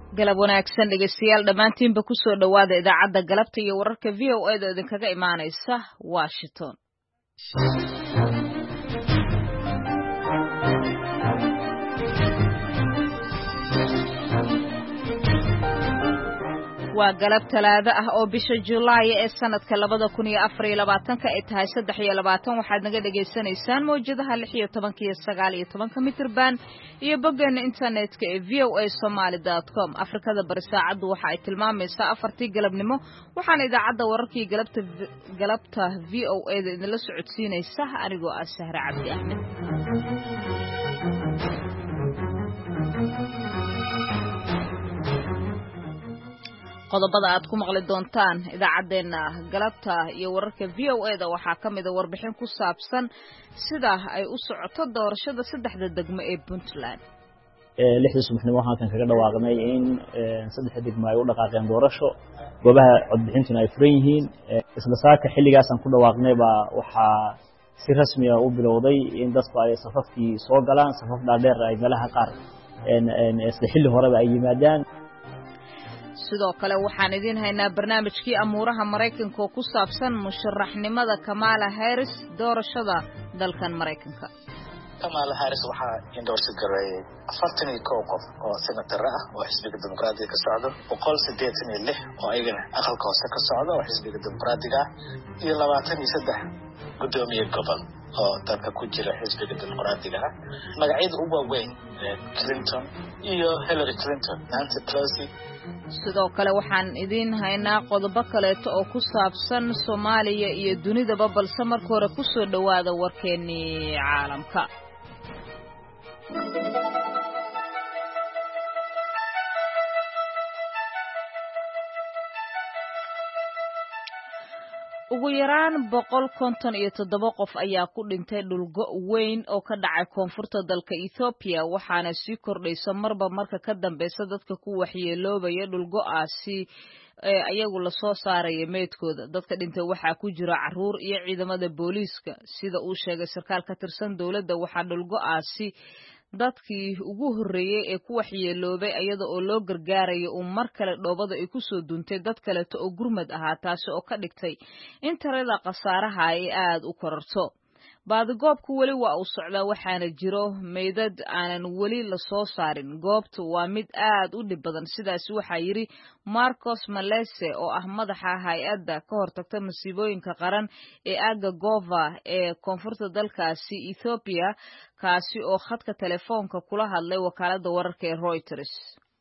galab wanaagsan dhegeystayaal dhammaantiinba ku soo dhowaada idaacadda galabta iyo wararka VOA da idinkaga imaanaysa Washington. waa galab talaado ah oo bisha July ee sanadka 2024 ay tahay 23 waxaad naga dhageysanaysaan mowjadaha 16 iyo 19 mitirban iyo boggeena internetka ee voasomali.com. Afrikada bari saacadu waxa ay tilmaamaysaa 4 galabnimo waxaana idaacadda wararkii galabta VOA da idinla socodsiinaysa anigoo ah Sahra Cabdi Ahmed. qodobada aad ku maqli doontaan idaacadeena galabta iyo wararka VOA da waxaa kamid ah warbixin ku saabsan sida ay u socoto doorashada saddexda degmo ee Puntland. lixda subaxnimo waxaan kaga dhawaaqnay in saddexda degmo ay u dhaqaaqeen doorasho goobaha codbixintuna ay furan yihiin isla saaka xilligaas aan ku dhawaaqnay baa waxaa si rasmi ah u bilowday in dadku ay safafkii soo galaan safaf dhaadheer ay meelaha qaar isla xilli horeba ay yimaadaan. sidoo kale waxaan idin haynaa barnaamijkii amuuraha Mareykanka oo ku saabsan musharaxnimada Kamala Harris doorashada dalkan Mareykanka. Kamala Harris waxaa endorse gareeyay 41 qof oo senator ah oo xisbiga dimuqraadiga ka socdo 186 oo ayagana aqalka hoose ka socdo oo xisbiga dimuqraadiga iyo 23 gudoomiye gobol oo dalka ku jira xisbiga dimuqraadiga magacyada ugu waaweyn Clinton iyo Hillary Clinton, Nancy Pelosi. sidoo kale waxaan idin haynaa qodobo kaleeto oo ku saabsan Soomaaliya iyo dunidaba balse marka hore ku soo dhawaada warkeennii caalamka. ugu yaraan 157 qof ayaa ku dhintay dhulgo weyn oo ka dhacay koonfurta dalka Ethiopia waxaana sii kordhaysa marba marka ka dambeysa dadka ku waxyeeloobaya dhulgo'aasi ayagu la soo saaray meedkooda. dadka dhintay waxaa ku jira caruur iyo ciidamada booliiska sida uu sheegay sarkaal ka tirsan dawladda. waxaa dhulgo'aasi dadkii ugu horeeyay ee ku waxyeeloobay ayada oo loo gargaarayo mar kale dhoobada ay ku soo duuntay dad kale oo gurmad ahaa taasi oo ka dhigtay in tirada khasaaraha ay aad u kororto. baadigoobku weli waa uu socdaa waxaana jiro meydad aanan weli la soo saarin. goobtu waa mid aad u dhib badan sidaas waxaa yiri Marcos Malese oo ah madaxa hay'adda ka hortagta masiibooyinka qaran ee Aga Gova ee koonfurta dalkaasi Ethiopia kaasi oo khadka telefoonka kula hadlay wakaaladda wararka ee Reuters.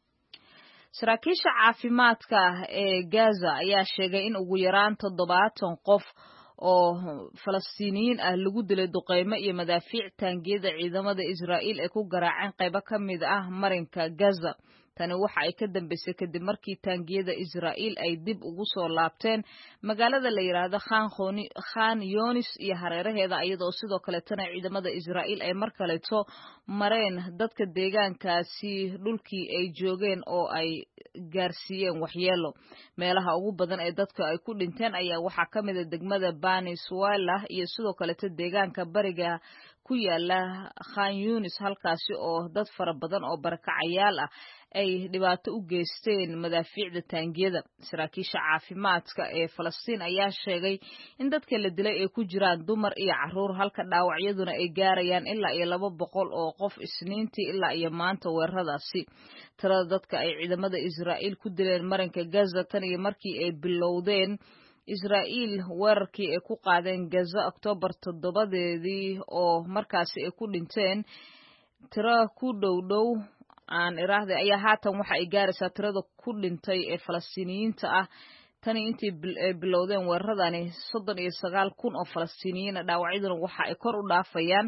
saraakiisha caafimaadka ee Gaza ayaa sheegay in ugu yaraan 70 qof oo Falastiiniyiin ah lagu dilay duqeymo iyo madaafiic taangiyada ciidamada Israa'iil ee ku garaaceen qaybo ka mid ah marinka Gaza. tani waxa ay ka dambeysay kadib markii taangiyada Israa'iil ay dib ugu soo laabteen magaalada la yiraahdo Khan Yunis iyo hareeraheeda iyadoo sidoo kale tan ciidamada Israa'iil ay mar kaleeto mareen dadka deegaankaasi dhulkii ay joogeen oo ay gaarsiiyeen waxyeelo. meelaha ugu badan ee dadka ay ku dhinteen ayaa waxaa ka mid ah degmada Bani Suwaylah iyo sidoo kale deegaanka bariga ku yaala Khan Yunis halkaasi oo dad fara badan oo barakacayaal ah ay dhibaato u geysteen madaafiicda taangiyada. saraakiisha caafimaadka ee Falastiin ayaa sheegay in dadka la dilay ay ku jiraan dumar iyo caruur halka dhaawacyaduna ay gaarayaan ilaa iyo 200 oo qof isniintii ilaa iyo maanta weeraradaasi. tirada dadka ay ciidamada Israa'iil ku dileen marinka Gaza tan iyo markii ay bilowdeen Israa'iil weerarkii ay ku qaadeen Gaza October 7 oo markaasi ay ku dhinteen tiro ku dhow aan iraahday ayaa haatan waxa ay gaaraysaa tirada ku dhintay ee Falastiiniyiinta ah tani intii bilowdeen weeraradani 39,000 oo Falastiiniyiin dhaawacyaduna waxa ay kor u dhaafayaan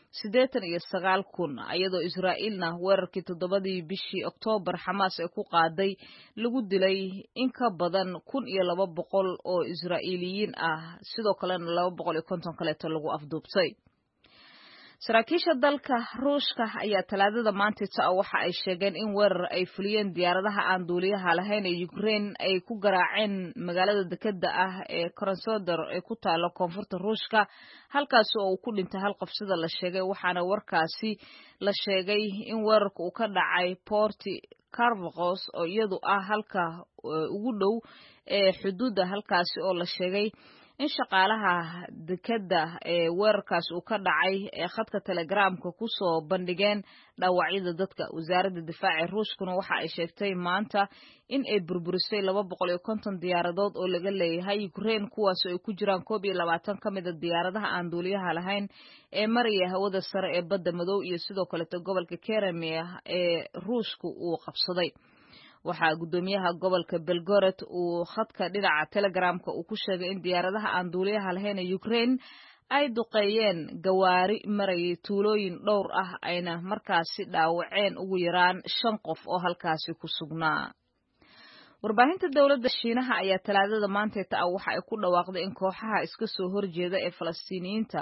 89,000 iyadoo Israa'iilna weerarkii 7 bishii October Xamaas ay ku qaaday lagu dilay in ka badan 1,200 oo Israa'iiliyiin ah sidoo kalena 250 kaleeto lagu afduubtay. saraakiisha dalka Ruushka ayaa talaadada maanta waxa ay sheegeen in weerar ay fuliyeen diyaaradaha aan duuliyaha lahayn ee Ukraine ay ku garaaceen magaalada dekedda ah ee Krasnodar ee ku taalo koonfurta Ruushka halkaas oo uu ku dhintay hal qof sida la sheegay waxaana warkaasi la sheegay in weerarku uu ka dhacay Port Carvacos oo iyadu ah halka ugu dhow ee xuduudda halkaasi oo la sheegay in shaqaalaha dekada ee weerarkaas uu ka dhacay ee khadka Telegramka ku soo bandhigeen dhaawacyada dadka. Wasaaradda Difaaca Ruushkuna waxa ay sheegtay maanta in ay burburisay 250 diyaaradood oo laga leeyahay Ukraine kuwaas oo ay ku jiraan 21 ka mid ah diyaaradaha aan duuliyaha lahayn ee maraya hawada sare ee badda madow iyo sidoo kale gobolka Crimea ee Ruushku uu qabsaday. waxaa gudoomiyaha gobolka Belgorod uu khadka dhinaca Telegramka uu ku sheegay in diyaaradaha aan duuliyaha lahayn ee Ukraine ay duqeeyeen gawaari marayay tuulooyin dhowr ah ayna markaasi dhaawaceen ugu yaraan 5 qof oo halkaasi ku sugnaa. Warbaahinta dawladda Shiinaha ayaa Talaadada maanta waxa ay ku dhawaaqday in kooxaha iska soo horjeeda ee Falastiiniyiinta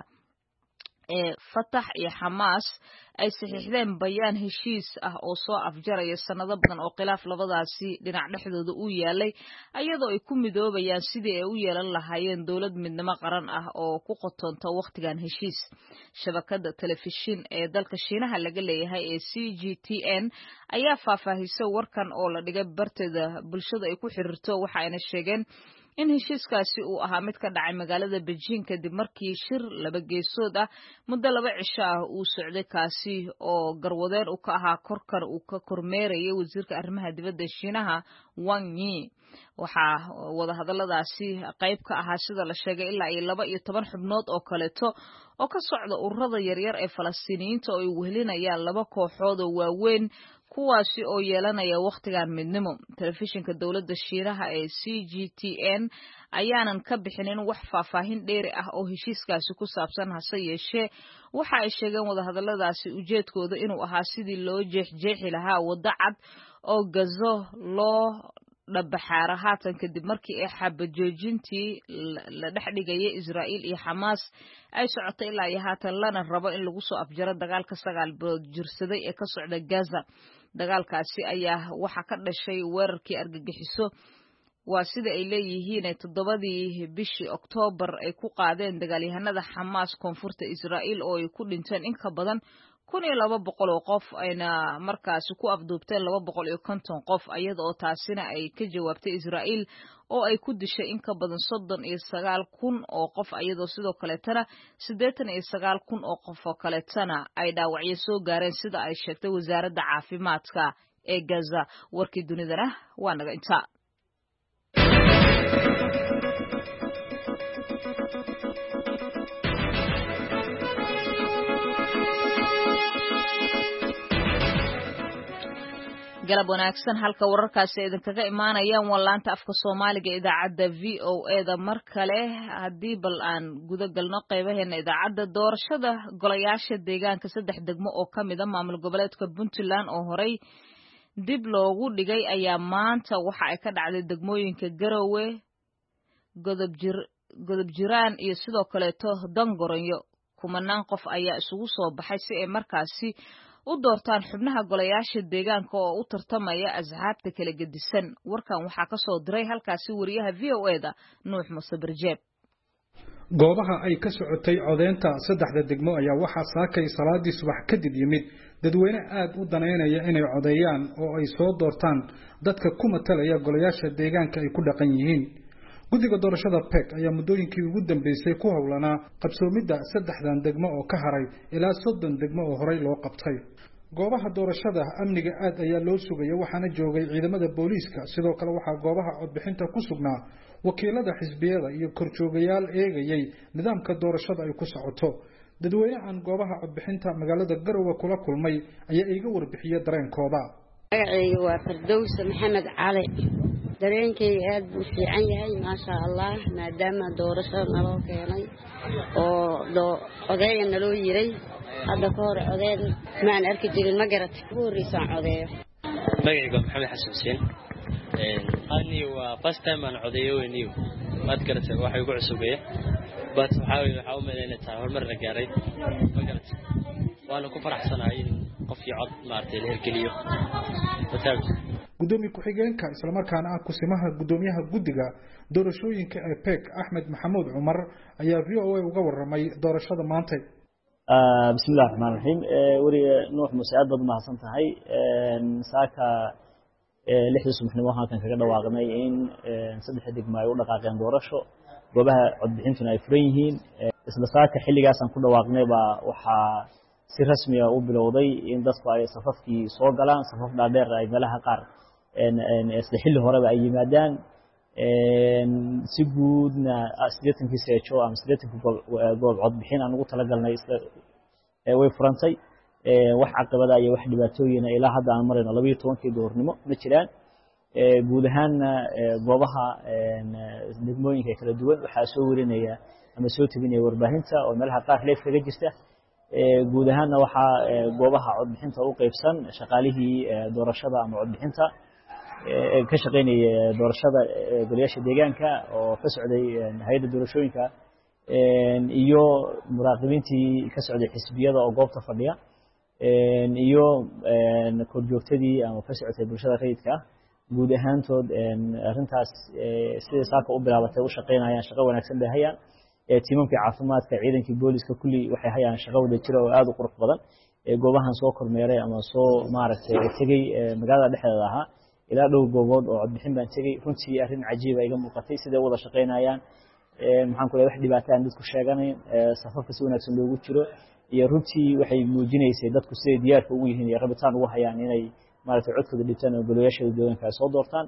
ee Fatah iyo Hamas ay saxiixdeen bayaan heshiis ah oo soo afjaraya sanado badan oo khilaaf labadaasi dhinac dhexdooda uu yaalay ayadoo ay ku midoobayaan sidii ay u yeelan lahaayeen dawlad midnimo qaran ah oo ku qotonta waqtigan heshiis. Shabakada telefishin ee dalka Shiinaha laga leeyahay ee CGTN ayaa faahfaahisay warkan oo la dhigay barteeda bulshada ay ku xiriirto waxa ayna sheegeen in heshiiskaasi uu ahaa mid ka dhacay magaalada Beijing kadib markii shir laba geesood ah muddo 2 cisho ah uu socday kaasi oo garwadeen uu ka ahaa korkar uu ka kormeerayay wasiirka arrimaha dibadda Shiinaha Wang Yi. waxaa wada hadalladaasi qayb ka ahaa sida la sheegay ilaa 12 xubnood oo kaleeto oo ka socda ururada yaryar ee Falastiiniyiinta oo ay wehelinayaan 2 kooxood oo waaweyn kuwaasi oo yeelanaya waqtigan midnimo. Telefishinka dawladda Shiinaha ee CGTN ayaanan ka bixinin wax faahfaahin dheeri ah oo heshiiskaasi ku saabsan hase yeeshee waxa ay sheegeen wada hadalladaasi ujeedkooda inuu ahaa sidii loo jeexjeexi lahaa waddo cad oo Gaza loo dhabaxaara haatan kadib markii ay xabajoojintii la dhexdhigayay Israa'iil iyo Hamas ay socotay ilaa iyo haatan lana rabo in lagu soo afjaro dagaalka 9 bilood jirsaday ee ka socda Gaza. Dagaalkaasi ayaa waxa ka dhashay weerarkii argagixiso waa sida ay leeyihiin 7 bishii Oktoobar ay ku qaadeen dagaalyahanada Hamas koonfurta Israa'iil oo ay ku dhinteen in ka badan 1200 oo qof ayna markaasi ku afduubteen 250 qof iyadoo taasina ay ka jawaabtay Israa'iil oo ay ku dishay in ka badan 39,000 oo qof iyadoo sidoo kale tana 89,000 oo qof oo kale tana ay dhaawacyo soo gaareen sida ay sheegtay wasaaradda caafimaadka ee Gaza. warkii dunidana waa naga intaa. galab wanaagsan halka wararkaasi idinkaga imaanayaan waa laanta afka Soomaaliga idaacadda VOA mar kale hadii bal aan guda galno qaybaheena idaacadda doorashada golayaasha deegaanka 3 degmo oo kamid ah maamul goboleedka Puntland oo horey dib loogu dhigay ayaa maanta waxa ay ka dhacday degmooyinka Garowe Godob Jiraan iyo sidoo kale Dangoronyo. kumanaan qof ayaa isugu soo baxay si ay markaasi u doortaan xubnaha golayaasha deegaanka oo u tartamaya asxaabta kala gedisan. warkan waxaa ka soo diray halkaasi wariyaha VOA-da Nuux Muuse Barjeeb. goobaha ay ka socotay codeynta 3 degmo ayaa waxaa saakay salaadii subax kadib yimid dadweyne aad u daneynaya inay codeeyaan oo ay soo doortaan dadka ku matalaya golayaasha deegaanka ay ku dhaqan yihiin. guddiga doorashada PEC ayaa muddooyinkii ugu dambeysay ku howlanaa qabsoomidda 3 degmo oo ka haray ilaa 30 degmo oo horey loo qabtay. goobaha doorashada amniga aad ayaa loo sugayay waxaana joogay ciidamada booliiska. sidoo kale waxaa goobaha codbixinta ku sugnaa wakiilada xisbiyada iyo korjoogayaal eegayay nidaamka doorashada ay ku socoto. dadweyne aan goobaha codbixinta magaalada Garowe kula kulmay ayaa iga warbixiyay dareenkooda. magacaygu waa Firdawsa Maxamed Cali. dareenkayga aad buu fiican yahay maasha Allah maadaama doorashada naloo keenay oo odayaga naloo yiray hadda ka hor odayd maan arki jirin ma garat ugu horeysaan codeeyo. magacaygu Maxamed Xasan Xuseen ani waa first time aan codeeyo weyniyo maad garatay waxa igu cusubay bas waxa u maleynaa taa hormar la gaaray ma garat waana ku faraxsanahay in qof iyo cod maartay la hirgeliyo. gudoomiye ku-xigeenka isla markaana ah kusimaha gudoomiyaha guddiga doorashooyinka ee PEC Axmed Maxamuud Cumar ayaa VOA uga warramay doorashada maanta. bismillaahir rahmaanir rahiim. wariye Nuux Muuse aad baad mahadsan tahay. saaka lixda subaxnimo halkan kaga dhawaaqnay in saddex degmo ay u dhaqaaqeen doorasho goobaha codbixintuna ay furan yihiin isla saaka xilligaasaan ku dhawaaqnay baa waxaa si rasmi ah u bilowday in dadku ay safafkii soo galaan safaf dhaadheer ay meelaha qaar isla xilli horeba ay yimaadaan si guudna 80 seejo ama 80 goob codbixin aan ugu talagalnay way furantay wax caqabada iyo wax dhibaatooyin ilaa hadda aan marayno 12 doornimo ma jiraan guud ahaanna goobaha degmooyinka kala duwan waxaa soo warinaya ama soo tabinaya warbaahinta oo meelaha qaar leef kaga jirta guud ahaanna waxaa goobaha codbixinta u qaybsan shaqaalihii doorashada ama codbixinta ka shaqeynaya doorashada goliyaasha deegaanka oo ka socday hay'adda doorashooyinka iyo muraaqibiintii ka socday xisbiyada oo goobta fadhiya iyo korjoogtadii ama ka socotay bulshada rayidka guud ahaantood arrintaas sida saaka u bilaabatay u shaqeynayaan shaqo wanaagsan bay hayaan tiimamkii caafimaadka ciidankii booliska kulli waxay hayaan shaqo wada jira oo aad u qurux badan goobahan soo kormeeray ama soo maaragtay tegay magaalada dhexdeeda ahaa ilaa dhow goobood oo codbixin baan tegay runtii arrin cajiib ah iga muuqatay sida wada shaqeynayaan maxaan ku leeyahay wax dhibaato aan dadku sheeganayn safafka si wanaagsan loogu jiro iyo runtii waxay muujinaysay dadku siday diyaarka ugu yihiin iyo rabitaan ugu hayaan inay maaragtay codkooda dhibtaan oo golayaashada deegaanka ay soo doortaan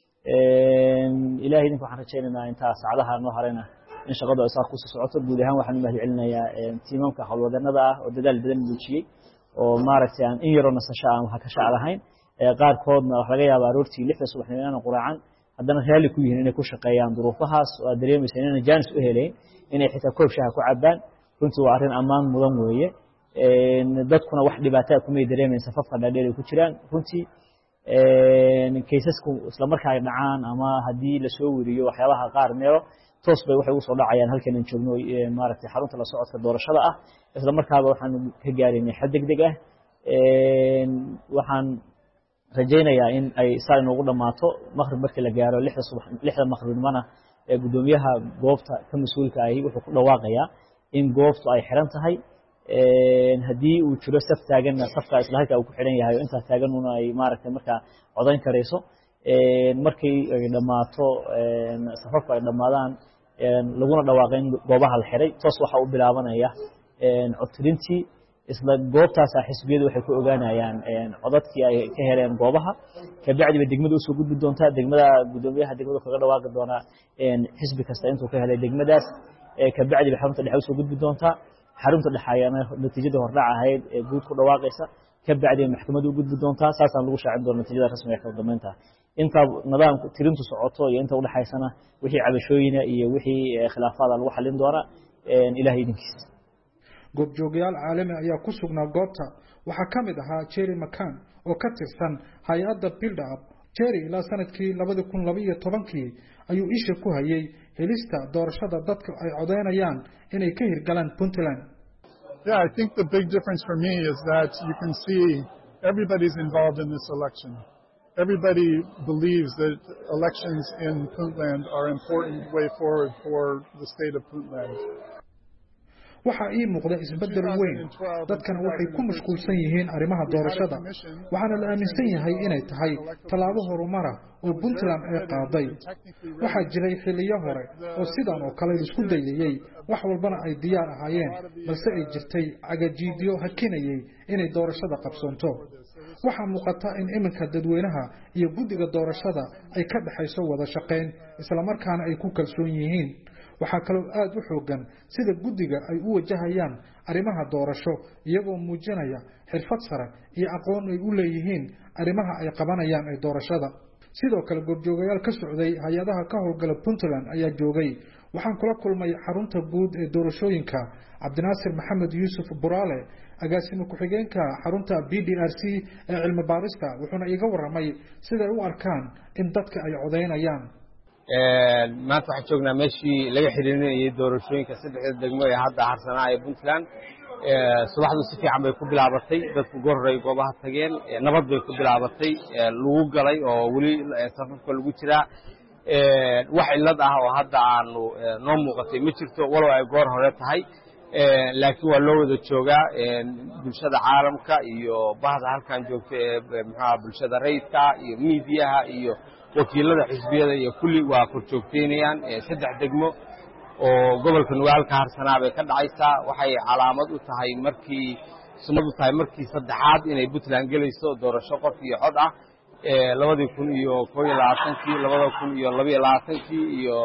ilaahay idinku waxaan rajaynaynaa intaa saacadaha noo harayna in shaqadu ay saa ku socoto guud ahaan waxaan u mahadcelinayaa tiimamka howlwadanada ah oo dadaal badan muujiyey oo maaragtay aan in yaroo nasasho aan waxa ka shaclahayn qaarkoodna wax laga yaabaa aroortii 6 subaxnimo inaan quraacan haddana raali ku yihiin inay ku shaqeeyaan duruufahaas oo dareemaysa inaan jaanis u helayn inay xitaa koob shaaha ku cabaan runtii waa arrin ammaan mudan weeye dadkuna wax dhibaato kuma dareemayaan safafka dhaadheer ay ku jiraan runtii kaysasku isla markaa ay dhacaan ama haddii la soo wariyo waxyaabaha qaar meelo toos bay waxay ugu soo dhacayaan halkan aan joogno maaragtay xarunta la socodka doorashada ah isla markaaba waxaan ka gaaraynay xad degdeg ah waxaan rajaynayaa in ay saa inoogu dhammaato maqrib markii la gaaro 6 maqribnimana gudoomiyaha goobta ka mas'uulka ahi wuxuu ku dhawaaqayaa in goobtu ay xiran tahay haddii uu jiro saf taaganna safka isla halka uu ku xiran yahay inta taaganuna ay maaragtay markaa codayn karayso markii ay dhammaato safafku ay dhammaadaan laguna dhawaaqay in goobaha la xiray toos waxa u bilaabanaya codtirintii isla goobtaas xisbiyadu waxay ku ogaanayaan codadkii ay ka heleen goobaha ka bacdi degmada soo gudbi doonta degmada gudoomiyaha degmada kaga dhawaaqi doona xisbi kasta intuu ka helay degmadaas ka bacdi xarunta dhexe soo gudbi doonta xarunta dhexayana natiijada hordhac ahayd ee guud ku dhawaaqaysa ka bacdi maxkamaddu u gudbi doonta saasaan lagu shaacin doona natiijada rasmiga ah damaynta inta nidaamka tirintu socoto iyo inta u dhaxaysana wixii cabashooyina iyo wixii khilaafaadka lagu xalin doona ilaahay idinkiisa goobjoogayaal caalami ayaa ku sugnaa goobta waxaa ka mid ahaa Jerry McCann oo ka tirsan hay'adda Build Up Jerry ilaa sanadkii 2012 ayuu isha ku hayay helista doorashada dadka ay codeynayaan inay ka hirgalaan Puntland. Yeah, I think the big difference for me is that you can see everybody's involved in this election. Everybody believes that elections in Puntland are an important way forward for the state of Puntland. waxa ii muuqda isbedel weyn dadkana waxay ku mashquulsan yihiin arrimaha doorashada waxaana la aaminsan yahay inay tahay talaabo horumar ah oo Puntland ay qaaday waxa jiray xilliyo hore oo sidan oo kale isku dayayay wax walbana ay diyaar ahaayeen balse ay jirtay cagajiidyo hakinayay inay doorashada qabsanto waxa muuqata in iminka dadweynaha iyo guddiga doorashada ay ka dhaxayso wada shaqeyn isla markaana ay ku kalsoon yihiin waxa kale oo aad u xoogan sida guddiga ay u wajahayaan arrimaha doorasho iyagoo muujinaya xirfad sare iyo aqoon ay u leeyihiin arrimaha ay qabanayaan ee doorashada sidoo kale goobjoogayaal ka socday hay'adaha ka howlgala Puntland ayaa joogay waxaan kula kulmay xarunta guud ee doorashooyinka Cabdinaasir Maxamed Yuusuf Buraale agaasimo ku-xigeenka xarunta BDRC ee cilmi baarista wuxuuna iga waramay sida ay u arkaan in dadka ay codeynayaan maanta waxaan joognaa meeshii laga xiriirinayay doorashooyinka saddexda degmo ee hadda harsanaa ee Puntland subaxdu si fiican bay ku bilaabatay dadku goorray goobaha tageen nabad bay ku bilaabatay lagu galay oo weli safafka lagu jiraa wax cilad ah oo hadda aanu noo muuqatay ma jirto walow ay goor hore tahay laakiin waa loo wada joogaa bulshada caalamka iyo bahda halkan joogta ee muxuaha bulshada rayidka iyo miidiyaha iyo wakiilada xisbiyada iyo kulli waa korjoogteynayaan 3 degmo oo gobolka Nugaal ka harsanaa bay ka dhacaysaa waxay calaamad u tahay markii sunnadu tahay markii saddexaad inay Puntland galayso doorasho qof iyo cod ah 2021 iyo 2022 iyo 23 iyo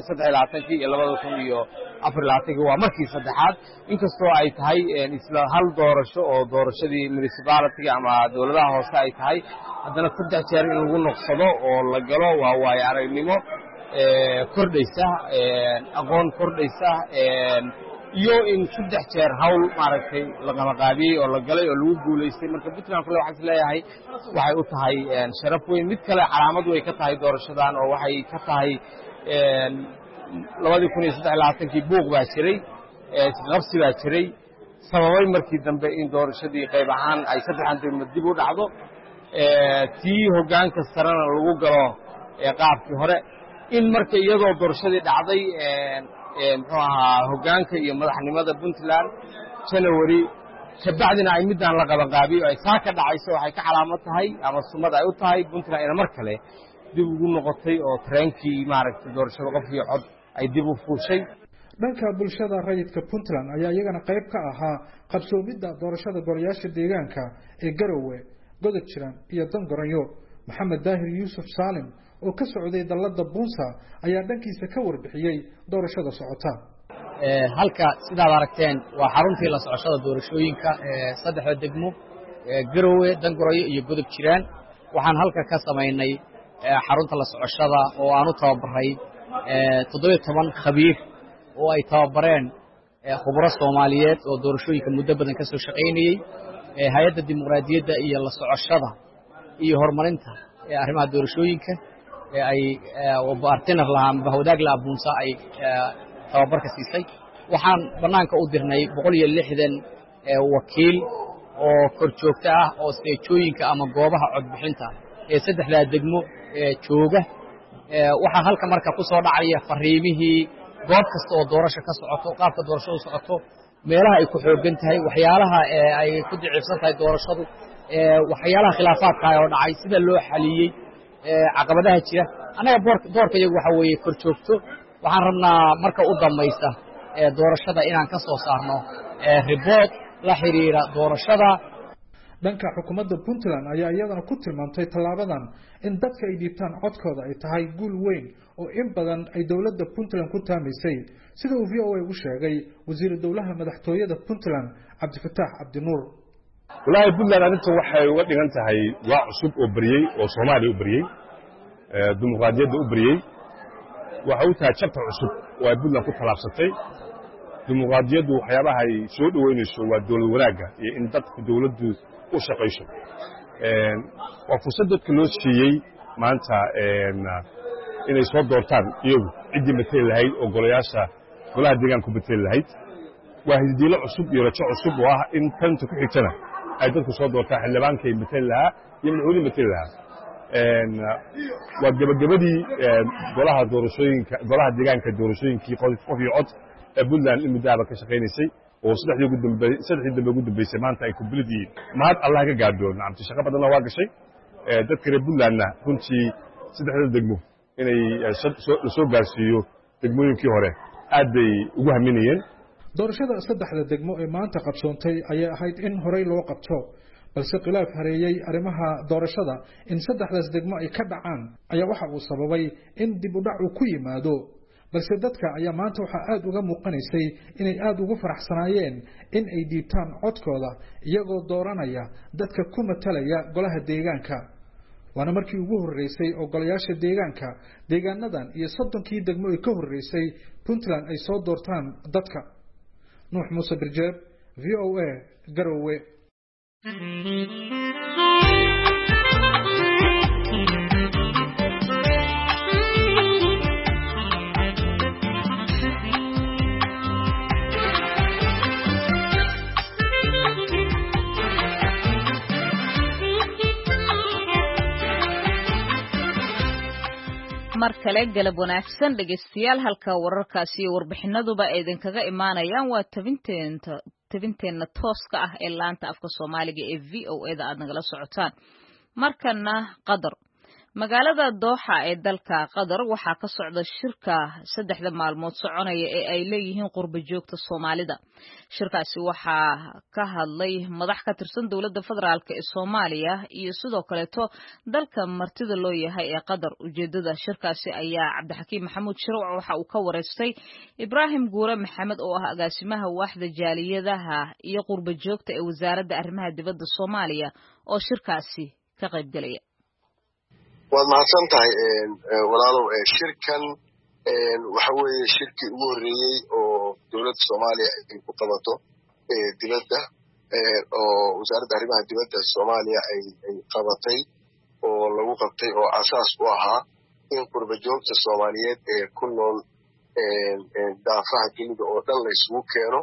2024 waa markii saddexaad inkastoo ay tahay isla hal doorasho oo doorashadii municipality ama dawladaha hoose ay tahay haddana 3 jeer in lagu noqsado oo la galo waa waay aragnimo kordhaysa aqoon kordhaysa iyo in 3 jeer hawl maaragtay la qabanqaabiyay oo la galay oo lagu guuleystay marka Puntland kale waxa leeyahay waxay u tahay sharaf weyn mid kale calaamad way ka tahay doorashadan oo waxay ka tahay 2023 buuq baa jiray qabsi baa jiray sababay markii dambe in doorashadii qayb ahaan ay 3 degmo dib u dhacdo tii hoggaanka sarana lagu galo qaabkii hore in marka iyadoo doorashadii dhacday muxuu ahaa hoggaanka iyo madaxnimada Puntland January kabacdina ay midaan la qabanqaabiyo ay saa ka dhacayso waxay ka calaamad tahay ama sumad ay u tahay Puntland in mar kale dib ugu noqotay oo treenkii maaragtay doorashada qof iyo cod ay dib u fuushay dhanka bulshada rayidka Puntland ayaa iyagana qayb ka ahaa qabsoomidda doorashada golayaasha deegaanka ee Garowe Godad Jiran iyo Dangorayo Maxamed Daahir Yuusuf Saalim oo ka socday dalada Bunsa ayaa dhankiisa ka warbixiyay doorashada socota halka sidaad aragteen waa xaruntii la socoshada doorashooyinka 3 degmo Garowe Dangorayo iyo Godad Jiran waxaan halka ka sameynay xarunta la socoshada oo aan u tababaray 17 khabiir oo ay tababareen khubaro Soomaaliyeed oo doorashooyinka muddo badan ka soo shaqeynayay hay'adda dimuqraadiyadda iyo la socoshada iyo horumarinta arrimaha doorashooyinka ay partner lahaan bahwadaag la Bunsa ay tababarka siisay waxaan banaanka u dirnay 160 wakiil oo kor joogta ah oo seejooyinka ama goobaha codbixinta ee 3 degmo jooga waxa halka marka ku soo dhacaya fariimihii goob kasta oo doorasho ka socoto qaabka doorashadu socoto meelaha ay ku xoogan tahay waxyaalaha ay ku dicifsan tahay doorashadu waxyaalaha khilaafaadka oo dhacay sida loo xaliyay caqabadaha jira anaga doorka iyagu waxa weeye kor joogto waxaan rabnaa marka u dambaysa doorashada inaan ka soo saarno report la xiriira doorashada dhanka xukuumadda Puntland ayaa iyadana ku tilmaantay talaabadan in dadka ay dhiibtaan codkooda ay tahay guul weyn oo in badan ay dawladda Puntland ku taamisay sida uu VOA u sheegay wasiir dawlaha madaxtooyada Puntland Cabdifataax Cabdinuur walahi Puntland arinta waxay uga dhigan tahay waa cusub oo bariyay oo Soomaaliya u bariyay dimuqraadiyadda u bariyay waxa uu tahay chapter cusub oo ay Puntland ku talaabsatay dimuqraadiyaddu waxyaabaha ay soo dhaweynayso waa dawlad wanaagga iyo in dadku dawladdu u shaqayso waa fursad dadka loo siiyey maanta inay soo doortaan iyagu ciddii matali lahayd oo golaha deegaanku matali lahayd waa hiddiilo cusub iyo rajo cusub oo ah in tanta ku xigtana ay dadku soo doortaan xildhibaankay matali lahaa iyo madaxweyne matali lahaa waa gabagabadii golaha deegaanka doorashooyinkii qof iyo cod ee Puntland in muddaaba ka shaqaynaysay oo saddexdii dambe ugu dambeysay maanta ay complete yihiin mahad Allah ka gaadho nacamti shaqo badanna waa gashay dadka reer Puntlandna runtii 3 degmo inay soo gaarsiiyo degmooyinkii hore aad bay ugu haminayeen doorashada 3 degmo ee maanta qabsoontay ayaa ahayd in horey loo qabto balse khilaaf hareeyay arrimaha doorashada in 3 degmo ay ka dhacaan ayaa waxa uu sababay in dib u dhac uu ku yimaado balse dadka ayaa maanta waxa aad uga muuqanaysay inay aad ugu faraxsanaayeen in ay dhiibtaan codkooda iyagoo dooranaya dadka ku matalaya golaha deegaanka waana markii ugu horeysay oo golayaasha deegaanka deegaanadan iyo 30kii degmo ay ka horeysay Puntland ay soo doortaan dadka Nuux Muuse Birjeeb VOA Garowe mar kale galab wanaagsan dhegeystayaal halka wararkaasi iyo warbixinaduba idinkaga imaanayaan waa tabinteena tooska ah ee laanta afka Soomaaliga ee VOA da aad nagala socotaan markana qadar magaalada Dooxa ee dalka Qatar waxaa ka socda shirka 3 maalmood soconaya ee ay leeyihiin qurba joogta Soomaalida shirkaasi waxaa ka hadlay madax ka tirsan dawladda federaalka ee Soomaaliya iyo sidoo kale dalka martida loo yahay ee Qatar ujeedada shirkaasi ayaa Cabdixakiim Maxamuud Shirwac waxa uu ka wareystay Ibraahim Guure Maxamed oo ah agaasimaha waaxda jaaliyadaha iyo qurba joogta ee wasaaradda arrimaha dibadda Soomaaliya oo shirkaasi ka qayb galaya waad mahadsan tahay walaalow shirkan waxa weeye shirkii ugu horreeyay oo dawladda Soomaaliya ay ku qabato dibadda oo wasaaradda arrimaha dibadda Soomaaliya ay qabatay oo lagu qabtay oo asaas u ahaa in qurba joogta Soomaaliyeed ee ku nool daafaha dunida oo dhan la isugu keeno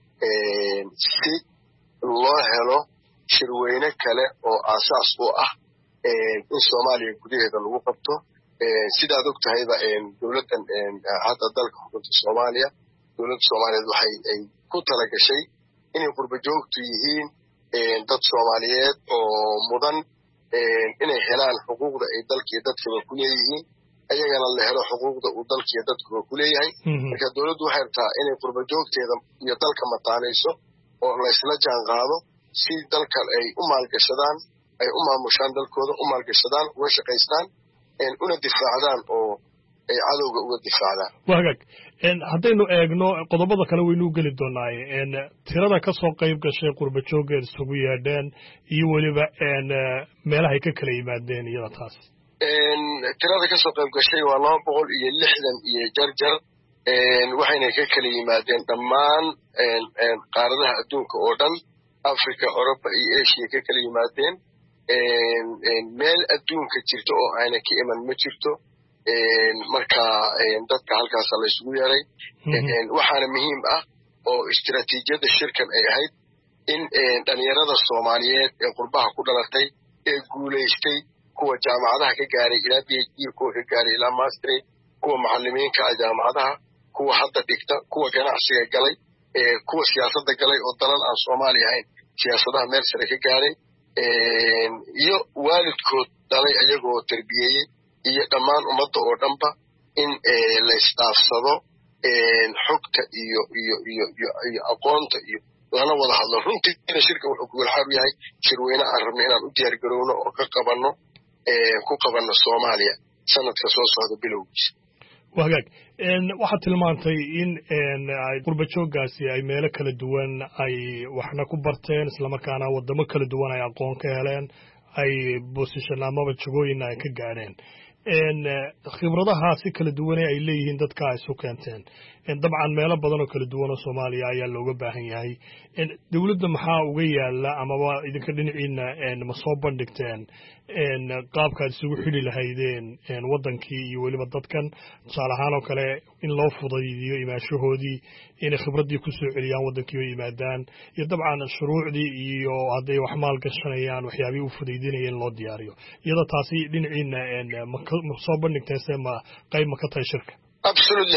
si loo helo shirweyne kale oo asaas u ah in Soomaaliya gudaheeda lagu qabto sidaad og tahayba dawladdan hadda dalka xukunta Soomaaliya dawladda Soomaaliyeed waxay ku tala gashay inay qurba joogtu yihiin dad Soomaaliyeed oo mudan inay helaan xuquuqda ay dalkiiyo dadkaba ku leeyihiin ayagana la helo xuquuqda uu dalkiiyo dadkuba ku leeyahay marka dawladdu waxay rabtaa inay qurba joogteeda iyo dalka mataanayso oo la isla jaan qaado si dalka ay u maalgashadaan ay u maamushaan dalkooda u maalgashadaan uga shaqaystaan una difaacdaan oo ay cadowga uga difaacdaan wagaag haddaynu eegno qodobada kale waynu geli doonaaye tirada ka soo qayb gashay qurba jooggeed isugu yeedheen iyo weliba meelahay ka kala yimaadeen iyada taas tirada ka soo qayb gashay waa 260 iyo jarjar waxayna ka kala yimaadeen dhammaan qaaradaha adduunka oo dhan Africa, Europa iyo Asia ka kala yimaadeen meel adduunka jirto oo ayna ka iman ma jirto marka dadka halkaas la isugu yeeray waxaana muhiim ah oo istiraatiijiyada shirkan ay ahayd in dhalinyarada Soomaaliyeed ee qurbaha ku dhalatay ee guuleystay kuwa jaamacadaha ka gaaray ilaa PhD kuwa ka gaaray ilaa master kuwa macallimiinka jaamacadaha kuwa hadda dhigta kuwa ganacsiga galay kuwa siyaasadda galay oo dalal aan Soomaali ahayn siyaasadaha meel sare ka gaaray iyo waalidkood dhalay ayagoo tarbiyeyey iyo dhammaan ummadda oo dhanba in la isdhaafsado xogta iyo aqoonta iyo lana wada hadlo runtii shirka wuxuu ku walxaar u yahay shirweyne aan rabno inaan u diyaar garowno oo ku qabanno Soomaaliya sanadka soo socda bilowgiisa wagaag waxaad tilmaantay in ay qurba jooggaasi ay meelo kala duwan ay waxna ku barteen islamarkaana waddamo kala duwan ay aqoon ka heleen ay position amaba jagooyin ay ka gaadheen khibradaha si kala duwan ay leeyihiin dadka ay isu keenteen dabcan meelo badan oo kala duwan oo Soomaaliya ayaa looga baahan yahay dawladda maxaa uga yaala amaba idinka dhinaciina ma soo bandhigteen qaabkaad isugu xili lahaydeen wadankii iyo weliba dadkan tusaale ahaan oo kale in loo fudaydiyo imaashahoodii inay khibraddii ku soo celiyaan wadankii oo yimaadaan iyo dabcan shuruucdii iyo hadday wax maal gashanayaan waxyaabihii u fudaydinayeen loo diyaariyo iyadoo taasi dhinaciina ma soo bandhigteen se ma qayb ma ka tahay shirka absolutely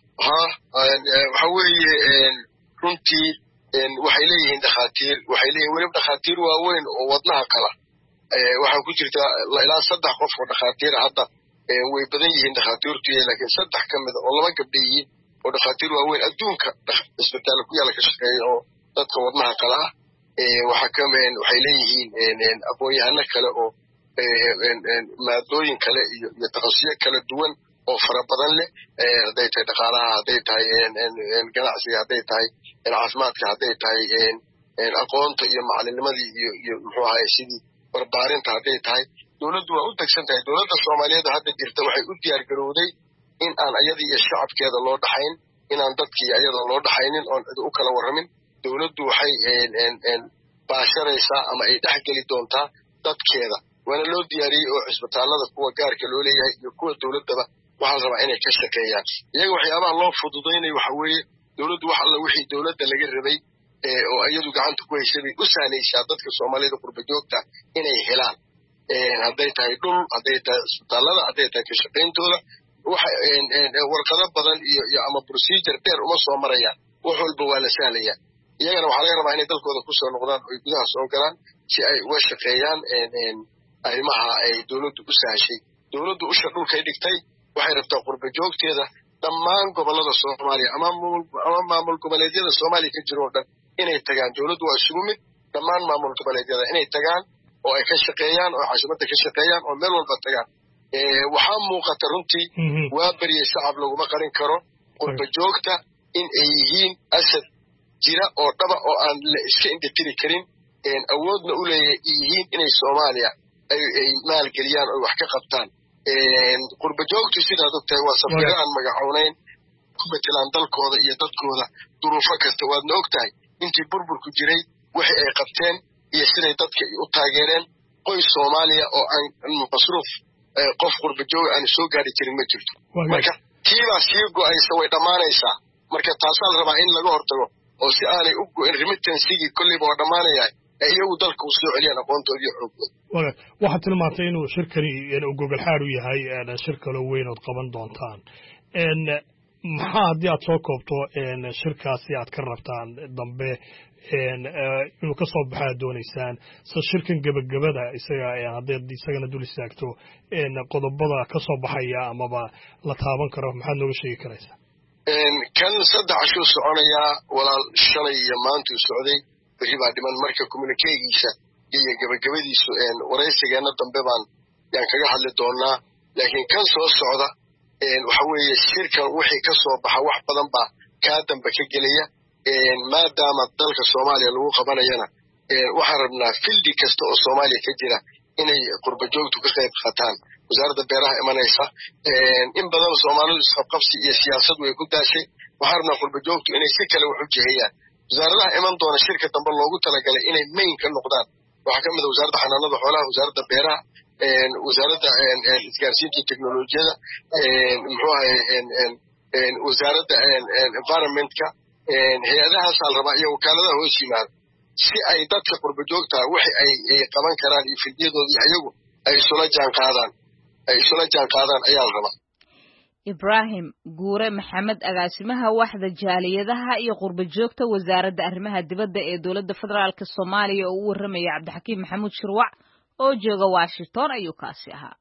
waxa weeye runtii waxay leeyihiin dhakhaatiir waxay leeyihiin weliba dhakhaatiir waaweyn oo wadnaha kala waxaa ku jirta ilaa 3 qof oo dhakhaatiir hadda way badan yihiin dhakhaatiirtu laakiin 3 ka mid oo 2 gabdho yihiin oo dhakhaatiir waaweyn adduunka isbitaal ku yaala ka shaqeeya oo dadka wadnaha kala waxay leeyihiin aqoon-yahano kale oo maadooyin kale iyo takhasusyo kala duwan oo fara badan leh hadday tahay dhaqaalaha hadday tahay ganacsiga hadday tahay caafimaadka hadday tahay aqoonta iyo macalinimadii iyo muxuu ahaye sidii barbaarinta hadday tahay dawladdu waa u degsan tahay dawladda Soomaaliyeed hadda jirta waxay u diyaar garowday in aan ayada iyo shacabkeeda loo dhaxayn inaan dadkii ayada loo dhaxaynin oon cid u kala warramin dawladdu waxay baasharaysaa ama ay dhexgeli doontaa dadkeeda waana loo diyaariyey oo cisbitaalada kuwa gaarka loo leeyahay iyo kuwa dawladdaba waxaa la rabaa inay ka shaqeeyaan iyaga waxyaabaha loo fududaynayo waxa weeye dawladdu wax alla wixii dawladda laga rabay oo iyadu gacanta ku haysay bay u sahlaysaa dadka Soomaalida qurba joogta inay helaan hadday tahay dhul hadday tahay isbitaalada hadday tahay ka shaqayntooda warqado badan iyo ama procedure dheer uma soo marayaan wax walba waa la sahlaya iyagana waxaa laga rabaa inay dalkooda ku soo noqdaan oo gudaha soo galaan si ay uga shaqeeyaan arrimaha ay dawladdu u sahashay dawladdu usha dhulkay dhigtay waxay rabtaa qurba joogteeda dhammaan gobollada Soomaaliya ama maamul goboleedyada Soomaaliya ka jiro dhan inay tagaan dawladdu waa isugu mid dhammaan maamul goboleedyada inay tagaan oo ay ka shaqeeyaan oo xashimada ka shaqeeyaan oo meel walba tagaan waxaa muuqata runtii waa bariyay shacab laguma qarin karo qurba joogta in ay yihiin asad jira oo dhaba oo aan la iska indhatiri karin awoodna u leeyahay yihiin inay Soomaaliya ay maalgeliyaan oo wax ka qabtaan qurba joogtu sidaad ogtahay waa safiiro aan magacoonayn ku metelaan dalkooda iyo dadkooda duruufo kasta waadna ogtahay intii burburku jiray wixii ay qabteen iyo siday dadka u taageereen qoys Soomaaliya oo aan masruuf qof qurba joog aan soo gaari jirin ma jirto marka kiibaa sii go'aysa way dhammaanaysaa marka taasaa la rabaa in laga hortago oo si aanay u go'in remittansigii kolliba oo dhammaanaya iyagu dalka u soo celiyaan aqoontoodii xoogooda waxaad tilmaantay inuu shirkani gogol xaar u yahay shir kaloo weyn ood qaban doontaan maxaa haddii aad soo koobto shirkaasi aad ka rabtaan dambe inuu ka soo baxaa doonaysaan se shirkan gebagabada isaga haddaad isagana dul istaagto qodobada ka soo baxaya amaba la taaban karo maxaad nooga sheegi karaysaa kan 3 cashuu soconayaa walaal shalay iyo maantuu socday berri baa dhiman marka communiquegiisa iyo gebagabadiisu waraysigeena dambe yaan kaga hadli doonaa laakiin kan soo socda waxa weeye shirkan wixii ka soo baxa wax badan baa kaa dambe ka gelaya maadaama dalka Soomaaliya lagu qabanayana waxaan rabnaa fildi kasta oo Soomaaliya ka jira inay qurba joogtu ka qayb qaataan wasaaradda beeraha imanaysa in badan Soomaalidu isqabqabsi iyo siyaasad way ku daashay waxaan rabnaa qurba joogtu inay si kale wax u jihayaan wasaaradaha iman doona shirka dambe loogu talagalay inay main ka noqdaan waxaa ka mid ah wasaaradda xanaanada xoolaha wasaaradda beeraha wasaaradda isgaarsiinta teknolojiyada muxuu ahay wasaaradda environmentka hay-adahaasaa la rabaa iyo wakaaladaha hoos yimaada si ay dadka qurba joogta wixii ay qaban karaan iyo fidyadooda iyagu ay isula jaan qaadaan ayaa la rabaa Ibrahim Guure Maxamed agaasimaha waxda jaaliyadaha iyo qurba joogta wasaaradda arrimaha dibadda ee dawladda federaalka Soomaaliya oo u waramaya Cabdixakiim Maxamuud Shirwac oo jooga Washington ayuu kaasi ahaa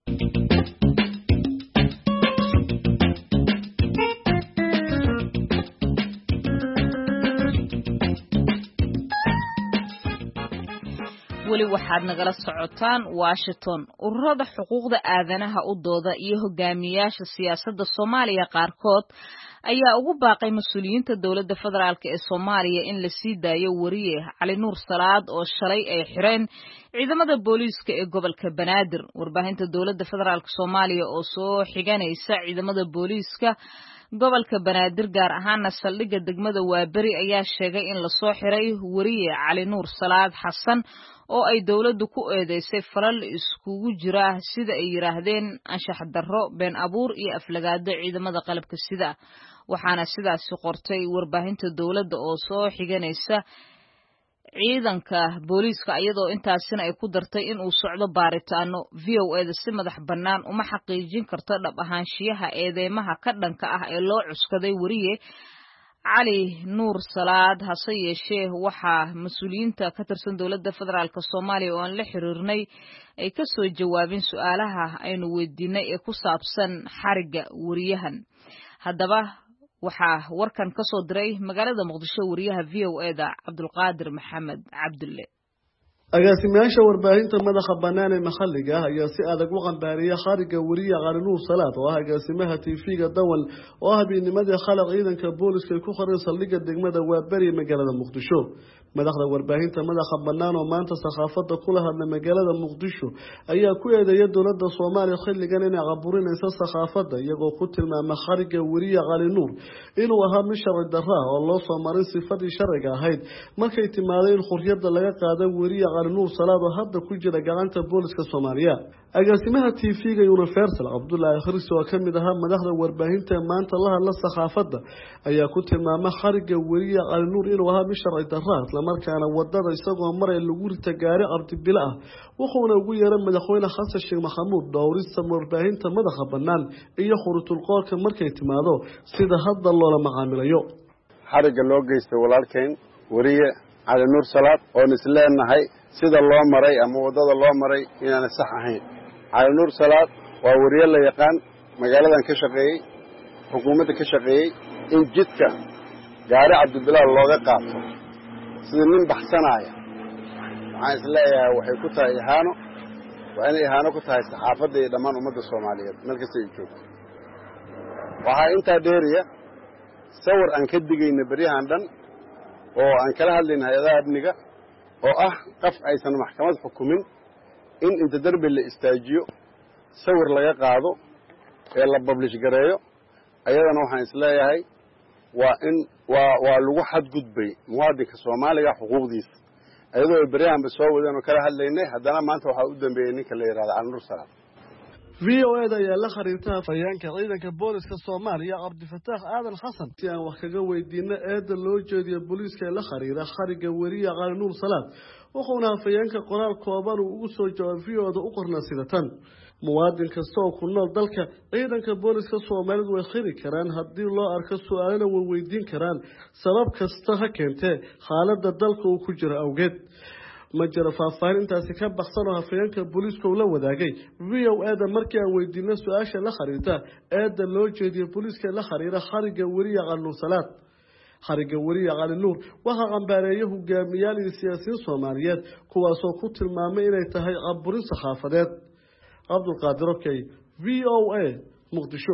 weli waxaad nagala socotaan Washington ururada xuquuqda aadanaha u dooda iyo hogaamiyaasha siyaasadda Soomaaliya qaarkood ayaa ugu baaqay mas'uuliyiinta dawladda federaalka ee Soomaaliya in la sii daayo wariye Cali Nuur Salaad oo shalay ay xireen ciidamada booliiska ee gobolka Banaadir warbaahinta dawladda federaalka Soomaaliya oo soo xiganaysa ciidamada booliiska gobolka Banaadir gaar ahaan saldhigga degmada Waaberi ayaa sheegay in la soo xiray wariye Cali Nuur Salaad Xasan oo ay dawladdu ku eedeysay falal iskugu jira sida ay yiraahdeen anshax darro been abuur iyo aflagaado ciidamada qalabka sida waxaana sidaas qortay warbaahinta dawladda oo soo xiganaysa ciidanka booliiska iyadoo intaasina ay ku dartay in uu socdo baaritaano VOA si madax bannaan uma xaqiijin karto dhab ahaanshiyaha eedeymaha ka dhanka ah ee loo cuskaday wariye Cali Nuur Salaad hase yeeshee waxaa mas'uuliyiinta ka tirsan dawladda federaalka Soomaaliya oo aan la xiriirnay ay ka soo jawaabeen su'aalaha aynu weydiinay ee ku saabsan xariga wariyahan haddaba waxaa warkan ka soo diray magaalada Muqdisho wariyaha VOA-da Cabdulqaadir Maxamed Cabdulle agaasimayaasha warbaahinta madaxa bannaan ee maxalliga ah ayaa si adag u qambaariyay xariga wariye Cali Nuur Salaad oo ah agaasimaha TV-ga Dawal oo habeennimadii khalaq ciidanka booliska ku qoray saldhigga degmada Waaberi magaalada Muqdisho madaxda warbaahinta madaxa bannaan oo maanta saxaafadda kula hadlay magaalada Muqdisho ayaa ku eedeeyay dowladda Soomaaliya xilligan inay qaburinayso saxaafadda iyagoo ku tilmaamay xariga wariye Cali Nuur inuu ahaa mid sharci darro ah oo loo soo marin sifadii sharciga ahayd markay timaadeen xurriyadda laga qaaday wariye Cali Nuur Salaad oo hadda ku jira gacanta booliska Soomaaliya agaasimaha TV-ga Universal Cabdullaahi Khariis oo kamid ahaa madaxda warbaahinta maanta la hadla saxaafadda ayaa ku tilmaamay xariga wariye Cali Nuur inuu ahaa mid sharci darro ah isla markaana wadada isagoo maray lagu rita gaari Cabdibile ah wuxuuna ugu yeeray madaxweyne Xasan Sheekh Maxamuud dhowrista warbaahinta madaxa bannaan iyo xurutul qoolka markay timaado sida hadda loola macaamilayo xariga loo geystay walaalkeen wariye Cali Nuur Salaad oo isleenahay sida loo maray ama wadada loo maray inaan sax ahayn Cali Nuur Salaad waa wariye la yaqaan magaaladan ka shaqeeyay xukuumadda ka shaqeeyay in jidka gaari Cabdibile looga qaato sida nin baxsanaya waxaan isleeyahay waxay ku tahay ihaano waa inay ihaano ku tahay saxaafadda iyo dhammaan ummadda Soomaaliyeed meel kasta ay joogto waxaa intaa dheeriya sawir aan ka digayna bariyahan dhan oo aan kala hadlayna hay'adaha amniga oo ah qof aysan maxkamad xukumin in inta darbi la istaajiyo sawir laga qaado ee la publish gareeyo ayadana waxaan isleeyahay waa lagu xadgudbay muwaadinka Soomaaliga xuquuqdiisa ayadoo bariyahan soo wadeen oo kala hadlaynay haddana maanta waxaa u dambeeyay ninka la yiraahdo Cali Nuur Salaad VOA ayaa la xiriirtay afhayeenka ciidanka booliska Soomaaliya Cabdifataax Aadan Xasan si aan wax kaga weydiino eeda loo jeediyo booliska la xiriira xariga wariye Cali Nuur Salaad wuxuuna afhayeenka qoraal kooban ugu soo jawaabay VOA u qorna sida tan muwaadin kasta oo ku nool dalka ciidanka booliska Soomaaliya way xiri karaan haddii loo arko su'aalana way weydiin karaan sabab kasta ha keentee xaaladda dalka uu ku jiro awgeed ma jiro faahfaahin intaasi ka baxsan oo afhayeenka booliska uu la wadaagay VOA markii aan weydiinay su'aasha la xiriirta eeda loo jeediyo booliska la xiriira xariga wariye Cali Nuur Salaad xariga wariye Cali Nuur waxa qambaareeyay hogaamiyaal iyo siyaasiyiin Soomaaliyeed kuwaasoo ku tilmaamay inay tahay caburin saxaafadeed Cabdulqaadir Okey VOA Muqdisho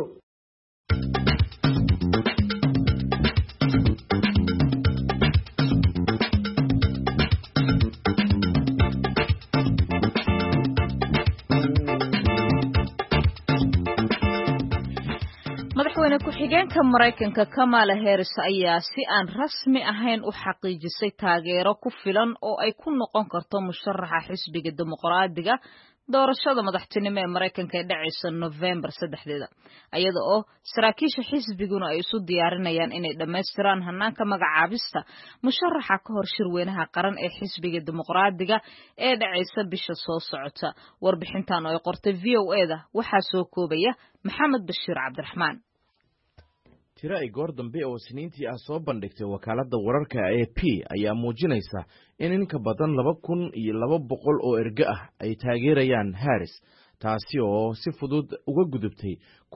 madaxweyne ku-xigeenka Mareykanka Kamala Harris ayaa si aan rasmi ahayn u xaqiijisay taageero ku filan oo ay ku noqon karto musharaxa xisbiga dimuqraadiga doorashada madaxtinimo ee Mareykanka ee dhacaysa November 3 ayada oo saraakiisha xisbiguna ay isu diyaarinayaan inay dhameystiraan hanaanka magacaabista musharaxa ka hor shirweynaha qaran ee xisbiga dimuqraadiga ee dhacaysa bisha soo socota warbixintan oo ay qortay VOA waxaa soo koobaya Maxamed Bashiir Cabdiraxmaan tiro ay goor dambe oo Isniintii ah soo bandhigtay wakaaladda wararka AP ayaa muujinaysa in ka badan 2,200 oo erga ah ay taageerayaan Harris taasi oo si fudud uga gudubtay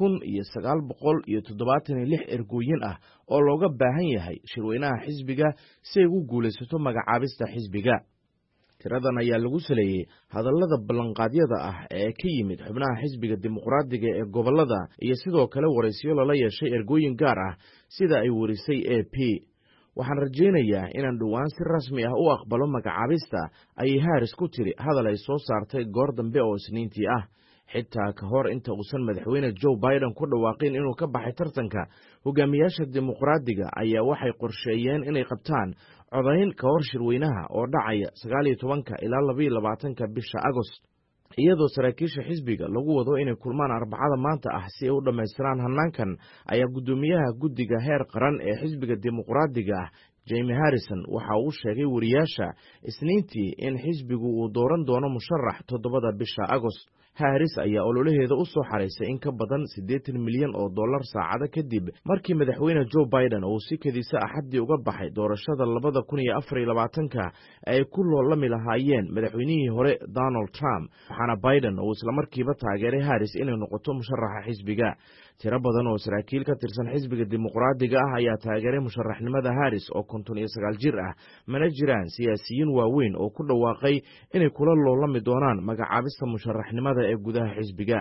1,976 ergooyin ah oo looga baahan yahay shirweynaha xisbiga si ay ugu guulaysato magacaabista xisbiga tiradan ayaa lagu saleeyay hadallada ballanqaadyada ah ee ka yimid xubnaha xisbiga dimuqraadiga ee gobolada iyo sidoo kale waraysiyo lala yeeshay ergooyin gaar ah sida ay warisay AP waxaan rajaynayaa inaan dhowaan si rasmi ah u aqbalo magacaabista ayay Harris ku tiri hadal ay soo saartay goor dambe oo Isniintii ah xitaa ka hor inta uusan madaxweyne Joe Biden ku dhawaaqin inuu ka baxay tartanka hogaamiyaasha dimuqraadiga ayaa waxay qorsheeyeen inay qabtaan codayn ka hor shirweynaha oo dhacaya 19 ilaa 22 bisha Agost iyadoo saraakiisha xisbiga lagu wado inay kulmaan Arbacada maanta ah si ay u dhameystiraan hanaankan ayaa gudoomiyaha guddiga heer qaran ee xisbiga dimuqraadiga ah Jamie Harrison waxa uu sheegay wariyaasha Isniintii in xisbigu uu dooran doono musharax 7 bisha Agost Harris ayaa ololaheeda u soo xareysay in ka badan $80 milyan saacado kadib markii madaxweyne Joe Biden uu si kadisa Axadii uga baxay doorashada 2024 ay ku loolami lahaayeen madaxweynihii hore Donald Trump waxaana Biden uu isla markiiba taageeray Harris inay noqoto musharaxa xisbiga tiro badan oo saraakiil ka tirsan xisbiga dimuqraadiga ah ayaa taageeray musharaxnimada Harris oo 59 jir ah mana jiraan siyaasiyiin waaweyn oo ku dhawaaqay inay kula loolami doonaan magacaabista musharaxnimada ee gudaha xisbiga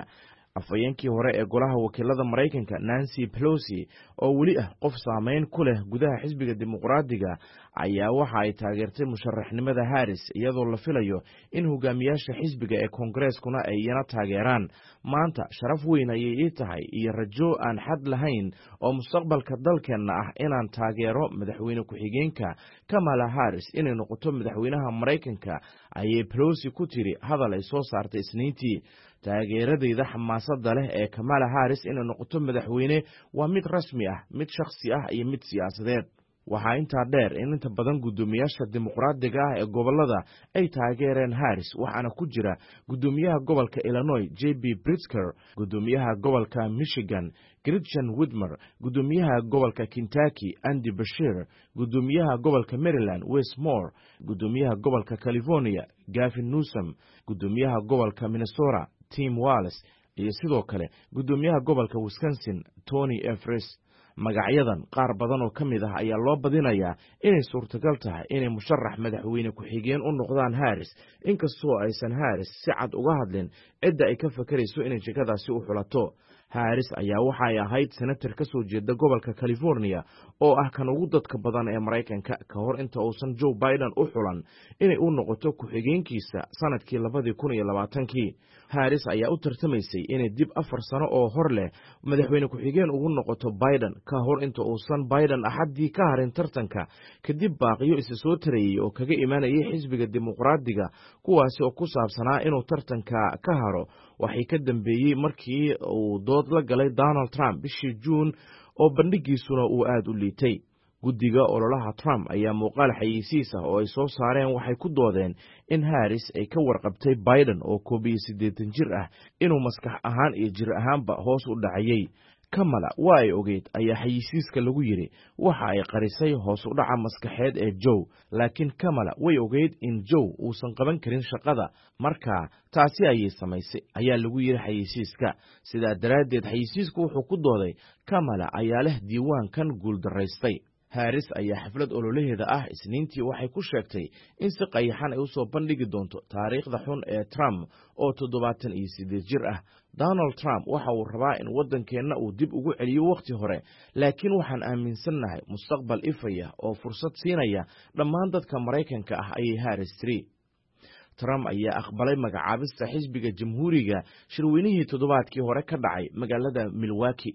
afhayeenkii hore ee golaha wakiilada Maraykanka Nancy Pelosi oo weli ah qof saameyn ku leh gudaha xisbiga dimuqraadiga ayaa waxa ay taageertay musharaxnimada Harris iyadoo la filayo in hogaamiyaasha xisbiga ee Kongareskuna ay iyana taageeraan. Maanta sharaf weyn ayay ii tahay iyo rajo aan xad lahayn oo mustaqbalka dalkeena ah inaan taageero madaxweyne ku-xigeenka Kamala Harris inay noqoto madaxweynaha Maraykanka, ayay Pelosi ku tiri hadal ay soo saartay Isniintii. Taageeradayda xamaasadda leh ee Kamala Harris inay noqoto madaxweyne waa mid rasmi ah, mid shakhsi ah iyo mid siyaasadeed. Waxaa intaa dheer in inta badan guddoomiyaasha dimuqraadiga ah ee gobolada ay taageereen Harris, waxaana ku jira guddoomiyaha gobolka Illinois J.B. Pritzker, guddoomiyaha gobolka Michigan Gretchen Whitmer, guddoomiyaha gobolka Kentucky Andy Beshear, guddoomiyaha gobolka Maryland Wes Moore, guddoomiyaha gobolka California Gavin Newsom, guddoomiyaha gobolka Minnesota Tim Walz iyo sidoo kale guddoomiyaha gobolka Wisconsin Tony Evers. Magacyadan qaar badan oo ka mid ah ayaa loo badinayaa inay suurtagal tahay inay musharax madaxweyne ku-xigeen u noqdaan Harris, inkastoo aysan Harris si cad uga hadlin cidda ay ka fakarayso inay jagadaasi u xulato. Harris ayaa waxa ay ahayd senator ka soo jeeda gobolka California oo ah kan ugu dadka badan ee Maraykanka ka hor inta uusan Joe Biden u xulan inay u noqoto ku-xigeenkiisa sanadkii 2020. Harris ayaa u tartamaysay inay dib 4 sano oo hor leh madaxweyne ku-xigeen ugu noqoto Biden ka hor inta uusan Biden axadii ka harin tartanka, kadib baaqiyo isa soo tareeyay oo kaga imaanayay xisbiga dimuqraadiga kuwaasi oo ku saabsanaa inuu tartanka ka haro. Waxay ka dambeeyay markii uu dood la galay Donald Trump bishii June oo bandhigiisuna uu aad u liitay. Guddiga ololaha Trump ayaa muuqaal xayeysiis ah oo ay soo saareen waxay ku doodeen in Harris ay ka warqabtay Biden oo 81 jir ah inuu maskax ahaan iyo jir ahaanba hoos u dhacayay. Kamala waa ay ogeyd ayaa xayeysiiska lagu yiri waxa ay qarisay hoos u dhaca maskaxeed ee Joe, laakiin Kamala way ogeyd in Joe uusan qaban karin shaqada, markaa taasi ayay samaysay ayaa lagu yiri xayeysiiska. Sidaa daraaddeed xayeysiisku wuxuu ku dooday Kamala ayaa leh diiwaankan guuldaraystay. Harris ayaa xaflad ololaheeda ah Isniintii waxay ku sheegtay in si qayaxan ay u soo bandhigi doonto taariikhda xun ee Trump oo 78 jir ah. Donald Trump waxa uu rabaa in waddankeenna uu dib ugu celiyo waqti hore, laakiin waxaan aaminsannahay mustaqbal ifaya oo fursad siinaya dhammaan dadka Maraykanka ah, ayay Harris tiri. Trump ayaa aqbalay magacaabista xisbiga Jamhuuriga shirweynihii toddobaadkii hore ka dhacay magaalada Milwaukee.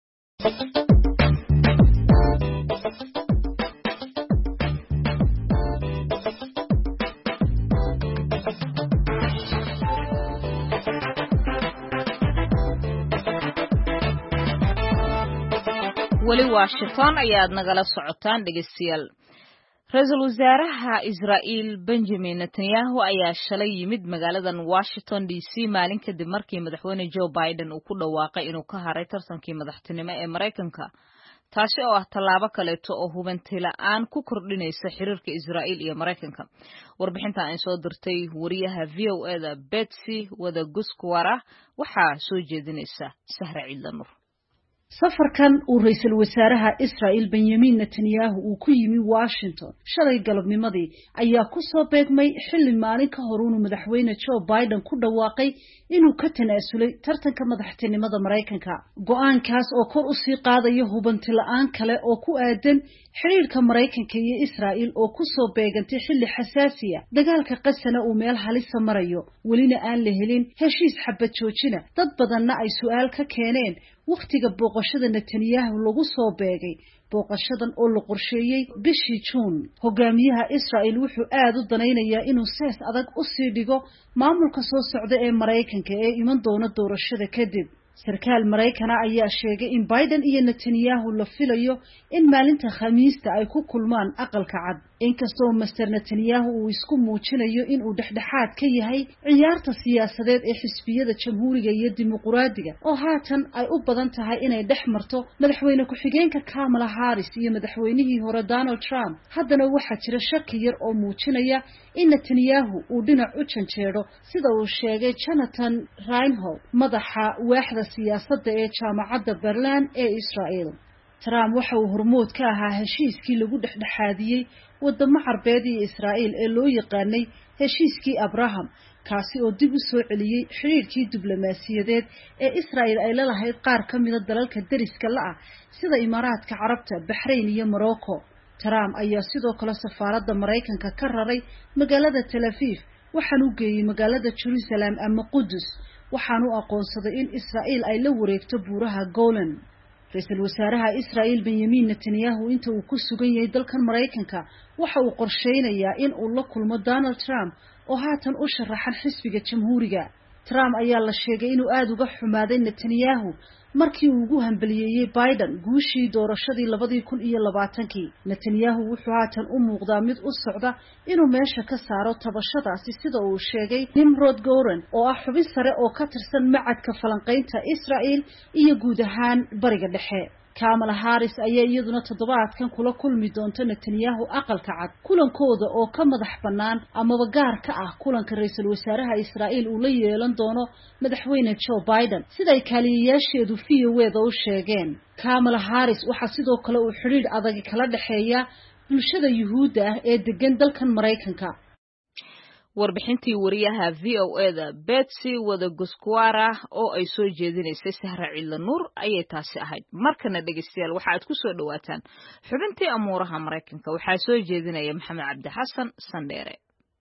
weli Washington ayaad nagala socotaan dhegeystayaal. Ra'iisul Wasaaraha Israa'iil Benjamin Netanyahu ayaa shalay yimid magaaladan Washington DC maalin kadib markii madaxweyne Joe Biden uu ku dhawaaqay inuu ka haray tartankii madaxtinimo ee Maraykanka, taasi oo ah tallaabo kaleeto oo hubanti la'aan ku kordhinaysa xiriirka Israa'iil iyo Maraykanka. Warbixinta ay soo dirtay wariyaha VOA-da Betsy Wadaguskwara waxaa soo jeedinaysa Sahra Ciidlanur. safarkan uu ra'iisul wasaaraha Israa'iil Benjamin Netanyahu uu ku yimi Washington shalay galabnimadii ayaa ku soo beegmay xilli maalin ka hor uu madaxweyne Joe Biden ku dhawaaqay inuu ka tanaasulay tartanka madaxtinimada Maraykanka. Go'aankaas oo kor u sii qaadaya hubanti la'aan kale oo ku aadan xiriirka Maraykanka iyo Israa'iil oo ku soo beegantay xilli xasaasiya. Dagaalka qasana uu meel halisa marayo, welina aan la helin heshiis xabad joojina. Dad badanna ay su'aal ka keeneen waqtiga booqashada Netanyahu lagu soo beegay. Booqashadan oo la qorsheeyay bishii June. Hogaamiyaha Israa'iil wuxuu aad u danaynayaa inuu sees adag u sii dhigo maamulka soo socda ee Maraykanka ee iman doona doorashada kadib. Sarkaal Maraykana ayaa sheegay in Biden iyo Netanyahu la filayo in maalinta Khamiista ay ku kulmaan aqalka cad. Inkastoo Mr. Netanyahu uu isku muujinayo in uu dhexdhexaad ka yahay ciyaarta siyaasadeed ee xisbiyada Jamhuuriga iyo Dimuqraadiga oo haatan ay u badan tahay inay dhex marto madaxweyne ku-xigeenka Kamala Harris iyo madaxweynihii hore Donald Trump, haddana waxaa jira shaki yar oo muujinaya in Netanyahu uu dhinac u janjeero, sida uu sheegay Jonathan Reinhold, madaxa waaxda siyaasadda ee jaamacadda Berlin ee Israa'iil. Trump waxa uu hormood ka ahaa heshiiskii lagu dhexdhexaadiyey wadamo Carbeed iyo Israa'iil ee loo yaqaanay heshiiskii Abraham, kaasi oo dib u soo celiyey xiriirkii diblomaasiyadeed ee Israa'iil ay la lahayd qaar ka mid ah dalalka dariska la ah sida Imaaraadka Carabta, Bahrain iyo Morocco. Trump ayaa sidoo kale safaaradda Mareykanka ka raray magaalada Tel Aviv waxaanu geeyay magaalada Jerusalem ama Qudus waxaanu aqoonsaday in Israa'iil ay la wareegto buuraha Golan. Ra'iisul wasaaraha Israa'iil Benjamin Netanyahu inta uu ku sugan yahay dalkan Mareykanka waxa uu qorsheynayaa in uu la kulmo Donald Trump oo haatan u sharaxan xisbiga Jamhuuriga. Trump ayaa la sheegay inuu aad uga xumaaday Netanyahu markii uu ugu hambaliyeeyay Biden guushii doorashadii 2020. Netanyahu wuxuu haatan u muuqdaa mid u socda inuu meesha ka saaro tabashadaasi sida uu sheegay Nimrod Goren oo ah xubin sare oo ka tirsan macadka falanqaynta Israa'iil iyo guud ahaan Bariga Dhexe. Kamala Harris ayaa iyaduna toddobaadkan kula kulmi doonta Netanyahu aqalka cad kulankooda oo ka madax bannaan amaba gaar ka ah kulanka ra'iisul wasaaraha Israa'iil uu la yeelan doono madaxweyne Joe Biden sida ay kaaliyayaasheedu VOA u sheegeen. Kamala Harris waxa sidoo kale uu xiriir adag kala dhaxeeya bulshada Yuhuudda ah ee degan dalkan Mareykanka. warbixintii wariyaha VOA-da Betsy Wadaguskwara oo ay soo jeedinaysay Sahra Ciidla Nuur ayay taasi ahayd. Markana dhageystayaal waxa aad ku soo dhawaataan xubintii amuuraha Mareykanka waxaa soo jeedinaya Maxamed Cabdi Xasan Sandheere.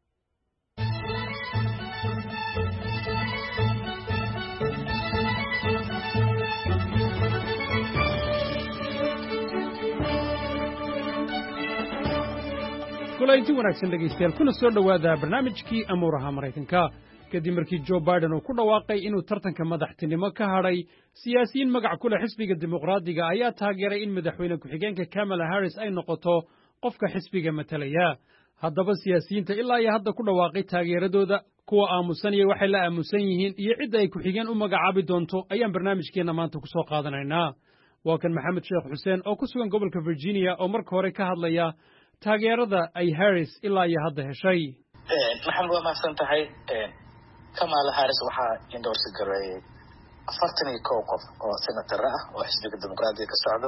kulanti wanaagsan dhegaystayaal kuna soo dhowaada barnaamijkii amuuraha Mareykanka kadib markii Joe Biden uu ku dhawaaqay inuu tartanka madaxtinimo ka hadhay siyaasiyiin magac ku leh xisbiga dimuqraadiga ayaa taageeray in madaxweyne ku-xigeenka Kamala Harris ay noqoto qofka xisbiga matalaya. haddaba siyaasiyiinta ilaa iyo hadda ku dhawaaqay taageeradooda kuwa aamusanaya waxay la aamusan yihiin iyo cidda ay ku-xigeen u magacaabi doonto ayaan barnaamijkeenna maanta ku soo qaadanaynaa. waa kan Maxamed Sheekh Xuseen oo ku sugan gobolka Virginia oo marka hore ka hadlaya taageerada ay Harris ilaa iyo hadda heshay. maxamed waa mahadsan tahay. Kamala Harris waxaa endorse gareeyay 41 qof oo senator ah oo xisbiga dimuqraadiga ka socdo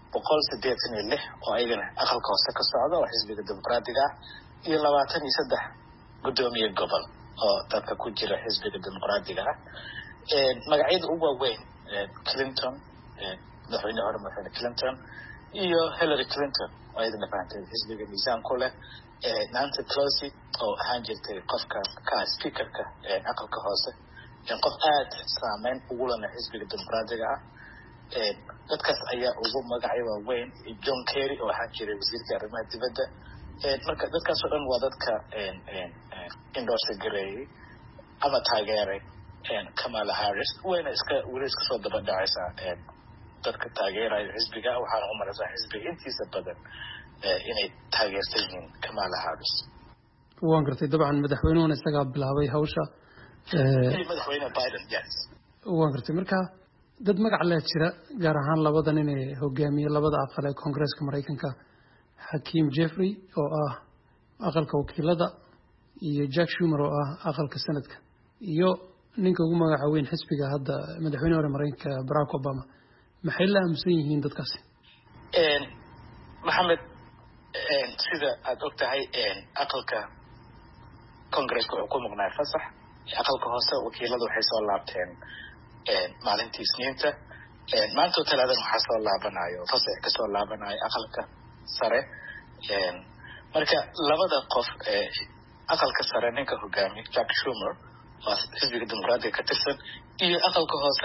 186 oo ayagana aqalka hoose ka socdo oo xisbiga dimuqraadiga ah iyo 23 gudoomiye gobol oo dadka ku jira xisbiga dimuqraadiga ah. magacyada ugu waaweyn Clinton, madaxweyne hore madaxweyne Clinton iyo Hillary Clinton oo ayadana fahamtay xisbiga miisaan ku leh, Nancy Pelosi oo ahaan jirtay qofka ka speakerka aqalka hoose, qof aad saameyn ugu leh xisbiga dimuqraadiga ah. dadkaas ayaa ugu magacyo waaweyn. John Kerry oo ahaan jiray wasiirka arrimaha dibadda. marka dadkaas oo dhan waa dadka endorse gareeyay ama taageeray Kamala Harris. wayna weli iska soo daba dhacaysaa dadka taageeraya xisbiga. waxaana u maraysaa xisbiga intiisa badan inay taageersan yihiin Kamala Harris. waan gartay dabcan madaxweynuhuna isagaa bilaabay hawsha madaxweyne Biden. yes. waan gartay marka dad magac leh jira gaar ahaan labada nin ee hogaamiye labada aqal ee Koongareeska Mareykanka, Hakeem Jeffrey oo ah aqalka wakiilada iyo Jack Schumer oo ah aqalka Senadka iyo ninka ugu magaca weyn xisbiga hadda madaxweyne hore Mareykanka Barack Obama. maxay la aamusan yihiin dadkaasi? maxamed, sida aad ogtahay aqalka Koongareeska wuxuu ku maqnaa fasax. aqalka hoose wakiilada waxay soo laabteen maalintii Isniinta. maanta Talaadana waxaa soo laabanayo fasax ka soo laabanayo aqalka sare. marka labada qof aqalka sare ninka hogaamiye Jack Schumer oo xisbiga dimuqraadiga ka tirsan iyo aqalka hoose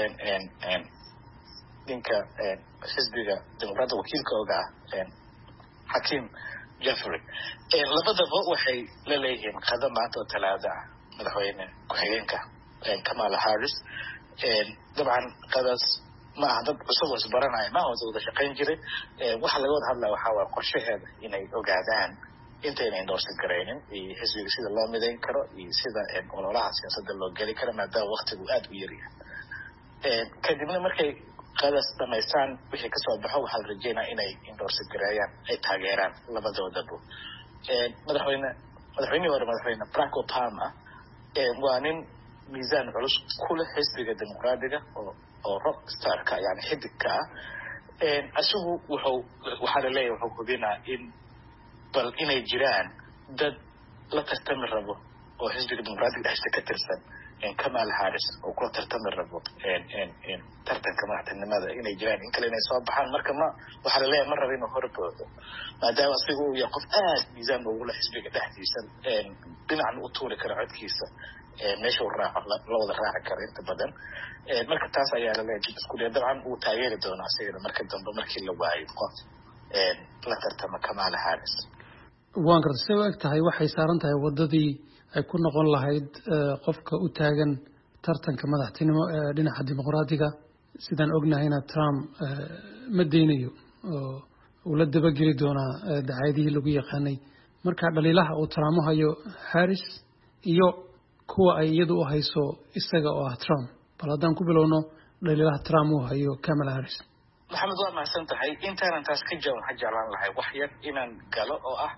ninka xisbiga dimuqraadiga wakiilka oga ah Hakeem Jeffrey. labadaba waxay la leeyihiin qada maanta oo Talaada ah madaxweyne ku-xigeenka Kamala Harris. dabcan qadaas ma aha dad cusub oo isbaranaya, ma hoose wada shaqayn jiray. waxa laga wada hadlaya waxaa waa qorshaheeda inay ogaadaan intayna endorse garaynin iyo xisbiga sida loo midayn karo iyo sida ololaha siyaasadda loo geli karo maadaama waqtigu aad u yar yahay. kadibna markay qadaas dhamaystaan wixii kasoo baxo waxaa la rajeynaa inay endorse gareeyaan ay taageeraan labadoodaba. madaxweynihii hore madaxweyne Barack Obama waa nin miisaan culus ku leh xisbiga dimuqraadiga oo rock starka yani xidigka ah. asigu waxaa la leeyahay wuxuu hubinaa in bal inay jiraan dad la tartami rabo oo xisbiga dimuqraadiga dhexdiisa ka tirsan Kamala Harris oo ku tartami rabo tartanka madaxtinimada inay jiraan in kale inay soo baxaan marka ma waxa la leeyahay mar rabo inuu horboodo maadaama asigu uu yahay qof aad miisaan ugu leh xisbiga dhexdiisa dhinacna u tuuri kara codkiisa meesha uu raaco la wada raaci kara inta badan marka taas ayaa la leeyahay isku dabcan uu taageeri doonaa asiga marka dambe markii la waayo qof la tartama Kamala Harris waan gartay soo egtahay waxay saaran tahay wadadii ay ku noqon lahayd qofka u taagan tartanka madaxtinimo ee dhinaca dimuqraadiga sidaan ognahayna Trump ma deynayo oo uu la dabageli doonaa dacaydihii lagu yaqaanay marka dhaliilaha uu Trump hayo Harris iyo kuwa ay iyadu u hayso isaga oo ah Trump bal haddaan ku bilowno dhaliilaha Trump uu hayo Kamala Harris maxamed waa mahadsan tahay intaanan taas ka jawaab waxaan jeclaan lahay wax yar inaan galo oo ah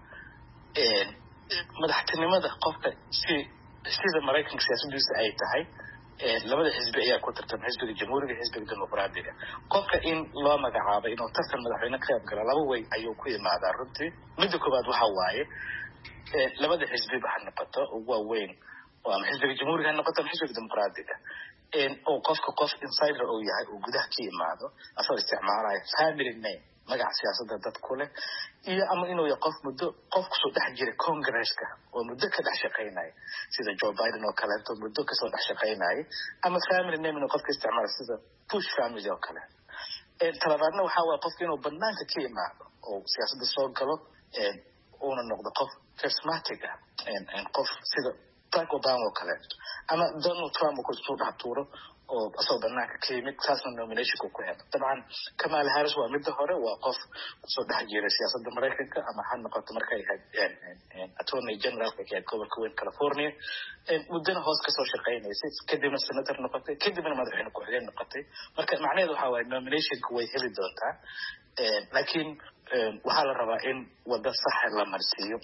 madaxtinimada qofka sida Mareykanka siyaasaddiisa ay tahay labada xisbi ayaa ku tartamay xisbiga jamhuuriga iyo xisbiga dimuqraadiga qofka in loo magacaabo inuu tartan madaxweyne ka qayb galo laba way ayuu ku imaadaa runtii midda koobaad waxa waaye labada xisbi ha noqoto ugu weyn oo ama xisbiga jamhuuriga ha noqoto ama xisbiga dimuqraadiga oo qofka qof insider oo yahay oo gudaha ka imaado asoo isticmaalaya family name magaca siyaasadda dad ku leh iyo ama inuu yahay qof kusoo dhex jiray Congress-ka oo muddo ka dhex shaqeynaya sida Joe Biden oo kale oo muddo kasoo dhex shaqeynaya ama family name inuu qofka isticmaalo sida Bush family oo kale talabaadna waxa waa qofka inuu banaanka ka imaado oo siyaasadda soo galo uuna noqdo qof charismatic qof sida Barack Obama oo kale ama Donald Trump oo kusoo dhex tuuro oo asoo banaanka ka yimid taasna nomination-ku ku helo dabcan Kamala Harris waa midda hore waa qof kusoo dhex jiray siyaasadda Mareykanka ama ha noqoto markay ahayd Attorney General-ka ee gobolka weyn California muddana hoos kasoo shaqeynaysay kadibna senator noqotay kadibna madaxweyne ku-xigeen noqotay marka macnaheedu waxa waaye nomination-ku way heli doontaa laakiin waxaa la rabaa in wada sax la marsiiyo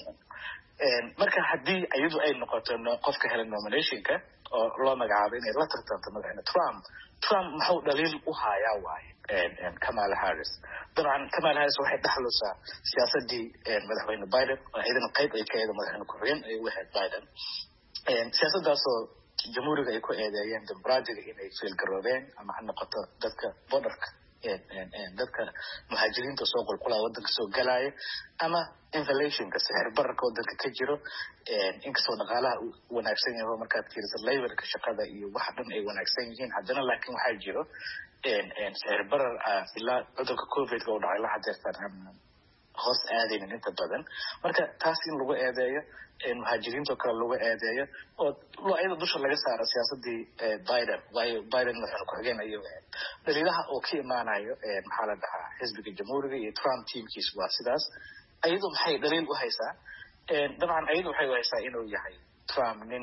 marka haddii iyadu ay noqoto qofka hela nomination-ka oo loo magacaabo inay la tartanto madaxweyne Trump maxuu dhaliil u hayaa waaye Kamala Harris dabcan Kamala Harris waxay dhaxlaysaa siyaasadii madaxweyne Biden oo iyadana qayb ay ka ahayd madaxweyne ku-xigeen ay u ahayd Biden siyaasaddaasoo jamhuuriga ay ku eedeeyeen dimuqraadiga inay fiilgaroobeen ama ha noqoto dadka borderka dadka muhaajiriinta soo qulqulaya wadanka soo galaya ama inflationka sicir bararka wadanka ka jiro inkastoo dhaqaalaha wanaagsan yahay markaad fiiriso laborka shaqada iyo waxa dhan ay wanaagsan yihiin haddana laakiin waxaa jiro sicir barar ilaa cudurka COVID-ka uu dhacay la hadeertaan hoos aadaynin inta badan marka taas in lagu eedeeyo muhaajiriinta kale lagu eedeeyo oo ayada dusha laga saaro siyaasadii Biden waayo Biden wuxuu ku xigeen ayuu daliilaha oo ka imaanayo maxaa la dhahaa xisbiga jamhuuriga iyo Trump teamkiisa waa sidaas ayadu maxay daliil u haysaa dabcan ayadu waxay u haysaa inuu yahay Trump nin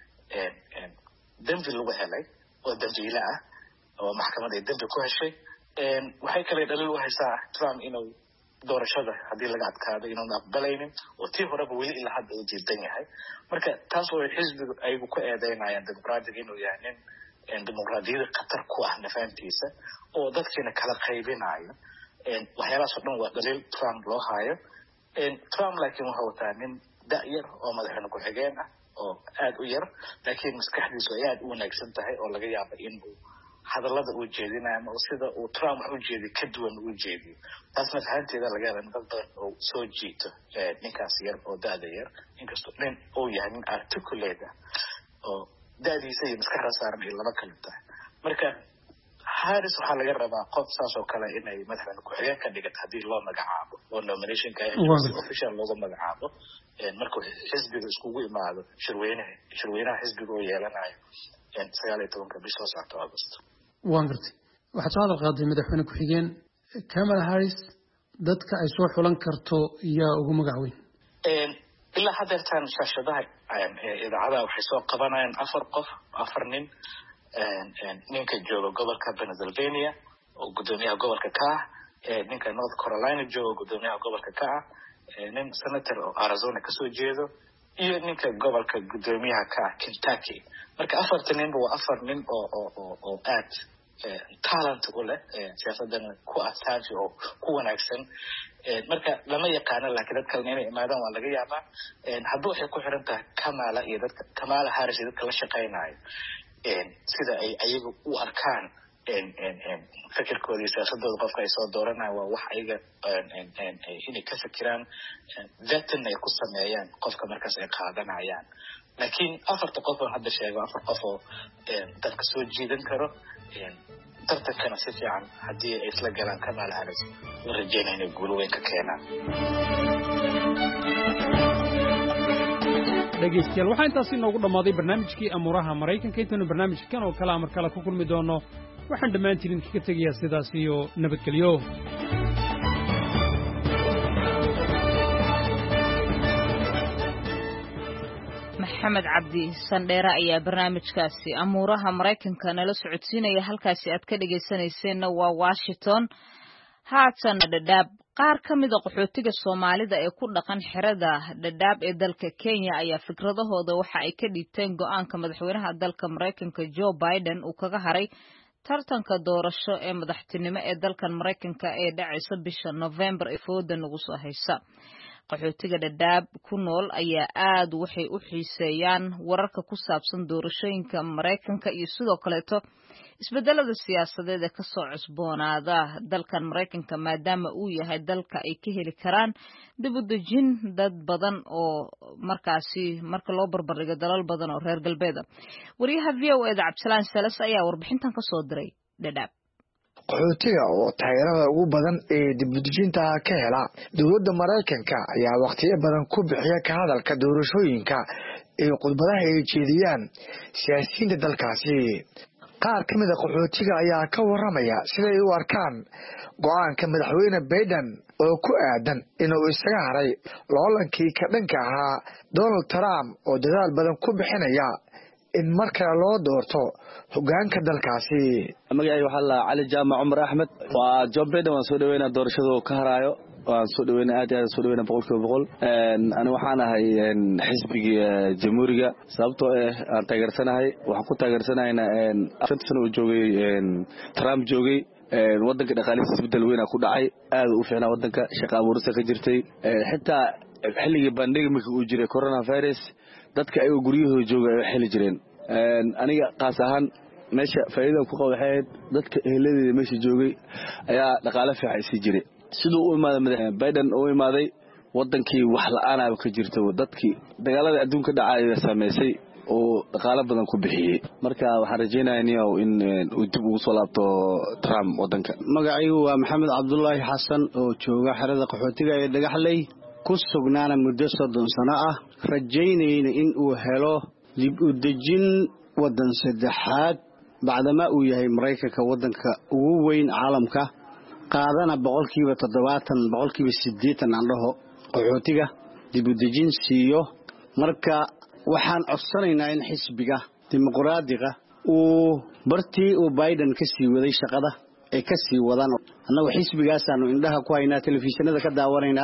dambi lagu helay oo dambiile ah oo maxkamad ay dambi ku heshay waxay kale daliil u haysaa Trump inuu doorashada haddii laga adkaado inuuna aqbalaynin oo tii horeba weli ilaa hadda uu diidan yahay marka taas oo xisbigu ayagu ku eedeynayaan dimuqraadiga inuu yahay nin dimuqraadiyada khatar ku ah nafaantiisa oo dadkiina kala qaybinayo waxyaalahaas oo dhan waa daliil Trump loo hayo Trump laakiin wuxuu wataa nin da-yar oo madaxweyne ku-xigeen ah oo aad u yar laakiin maskaxdiisu ay aad u wanaagsan tahay oo laga yaaba inuu hadallada uu jeedinayo ama sida uu Trump wax u jeediyo ka duwan u jeediyo taasna fahanteeda laga yaaba dad badan oo soo jiito ninkaas yar oo da-da yar inkastoo nin uu yahay nin articulate ah oo da-diisa iyo maskaxda saaran ay laba kala tahay marka Harris waxaa laga rabaa qof saas oo kale inay madaxweyne ku-xigeen ka dhigato haddii loo magacaabo oo nomination-ka official looga magacaabo markuu xisbiga iskugu imaado shirweynaha xisbiga oo yeelanayo 19 bisha soo socota August waan gartay waxaad soo hadal qaaday madaxweyne ku-xigeen Kamala Harris dadka ay soo xulan karto yaa ugu magac weyn ilaa hadeertaan shaashadaha idaacadaha waxay soo qabanayaan 4 nin ninka jooga gobolka Pennsylvania oo gudoomiyaha gobolka ka ah ninka North Carolina jooga gudoomiyaha gobolka ka ah nin senator oo Arizona kasoo jeedo iyo ninka gobolka gudoomiyaha ka ah Kentucky marka 4 nin waa 4 nin oo aad talent u leh siyaasadana ku asaafi oo ku wanaagsan marka lama yaqaano laakiin dad kale inay imaadaan waa laga yaabaa hadda waxay ku xiran tahay Kamala iyo dadka Kamala Harris iyo dadka la shaqeynayo sida ay ayagu u arkaan fikirkooda siyaasadooda qofka ay soo dooranayaan waa wax ayaga inay ka fikiraan vetin ay ku sameeyaan qofka markaas ay qaadanayaan laakiin afarta qof oo hadda sheego afar qof oo dadka soo jiidan karo tartankana si fiican haddii ay isla galaan Kamala Harris la rajeynaya inay guul weyn ka keenaan dhegeystayaal waxaa intaasi inoogu dhammaaday barnaamijkii amuuraha maraykanka intaanu barnaamijkan oo kale mar kale ku kulmi doono waxaan dhammaantiin idinkaga tegayaa sidaas iyo nabadgelyo maxamed cabdi sandheere ayaa barnaamijkaasi amuuraha maraykanka nala socodsiinaya halkaasi aad ka dhegaysanayseena waa Washington haatan Dadaab qaar ka mid ah qaxootiga Soomaalida ee ku dhaqan xerada Dadaab ee dalka Kenya ayaa fikradahooda waxa ay ka dhiibteen go'aanka madaxweynaha dalka Mareykanka Joe Biden uu kaga haray tartanka doorasho ee madaxtinimo ee dalkan Mareykanka ee dhacaysa bisha November ee fooda nagu soo haysa qaxootiga Dadaab ku nool ayaa aad waxay u xiiseeyaan wararka ku saabsan doorashooyinka Mareykanka iyo sidoo kaleeto isbedelada siyaasadeed ee ka soo cusboonaada dalkan Mareykanka maadaama uu yahay dalka ay ka heli karaan dib u dejin dad badan oo markaasi marka loo barbardhigo dalal badan oo reer galbeeda wariyaha VOA da Cabdisalaan Salas ayaa warbixintan ka soo diray Dadaab qaxootiga oo taageerada ugu badan ee dib u dejinta ka hela dowladda Mareykanka ayaa waqtiyo badan ku bixiya ka hadalka doorashooyinka ee khudbadaha ay jeediyaan siyaasiyiinta dalkaasi qaar ka mid ah qaxootiga ayaa ka waramaya siday u arkaan go'aanka madaxweyne Biden oo ku aadan inuu isaga haray loolankii ka dhanka ahaa Donald Trump oo dadaal badan ku bixinaya in marka loo doorto hoggaanka dalkaasi magacayga waxa la Cali Jaamac Umar Ahmed waa Joe Biden waan soo dhaweynaa doorashada ka harayo waan soo dhaweynaa aad soo dhaweynaa 100% ani waxaan ahay xisbiga jamhuuriga sababtoo aan taageersanahay waxaan ku taageersanayna 5 sano oo joogay Trump joogay wadanka dhaqaalihiisa isbedel weyn ku dhacay aad u fiicnaa wadanka shaqo abuurista ka jirtay xitaa xilligii pandemic uu jiray coronavirus dadka ay guryahooda joogay ay xili jireen aniga qaas ahaan meesha faa'iido ku qawaxeed dadka ehelada meesha joogay ayaa dhaqaale fiican si jiray sidoo uu imaaday Biden oo imaaday wadankii wax la'aan ah ka jirto dadkii dagaalada adduunka dhacay saameysay oo dhaqaale badan ku bixiyay marka waxaan rajeynayaa in uu dib ugu soo laabto Trump wadanka magacaygu waa Maxamed Cabdullaahi Xasan oo jooga xerada qaxootiga ee Dhagaxley ku sugnaana muddo 30 sano ah rajeynayna in uu helo dib u dejin wadan saddexaad bacdama uu yahay Mareykanka wadanka ugu weyn caalamka qaadana 70% 80% aan dhaho qaxootiga dib u dejin siiyo marka waxaan codsanaynaa in xisbiga dimuqraadiga uu bartii uu Biden ka sii waday shaqada ay ka sii wadaan annagu xisbigaas aanu indhaha ku haynaa telefishinada ka daawanaynaa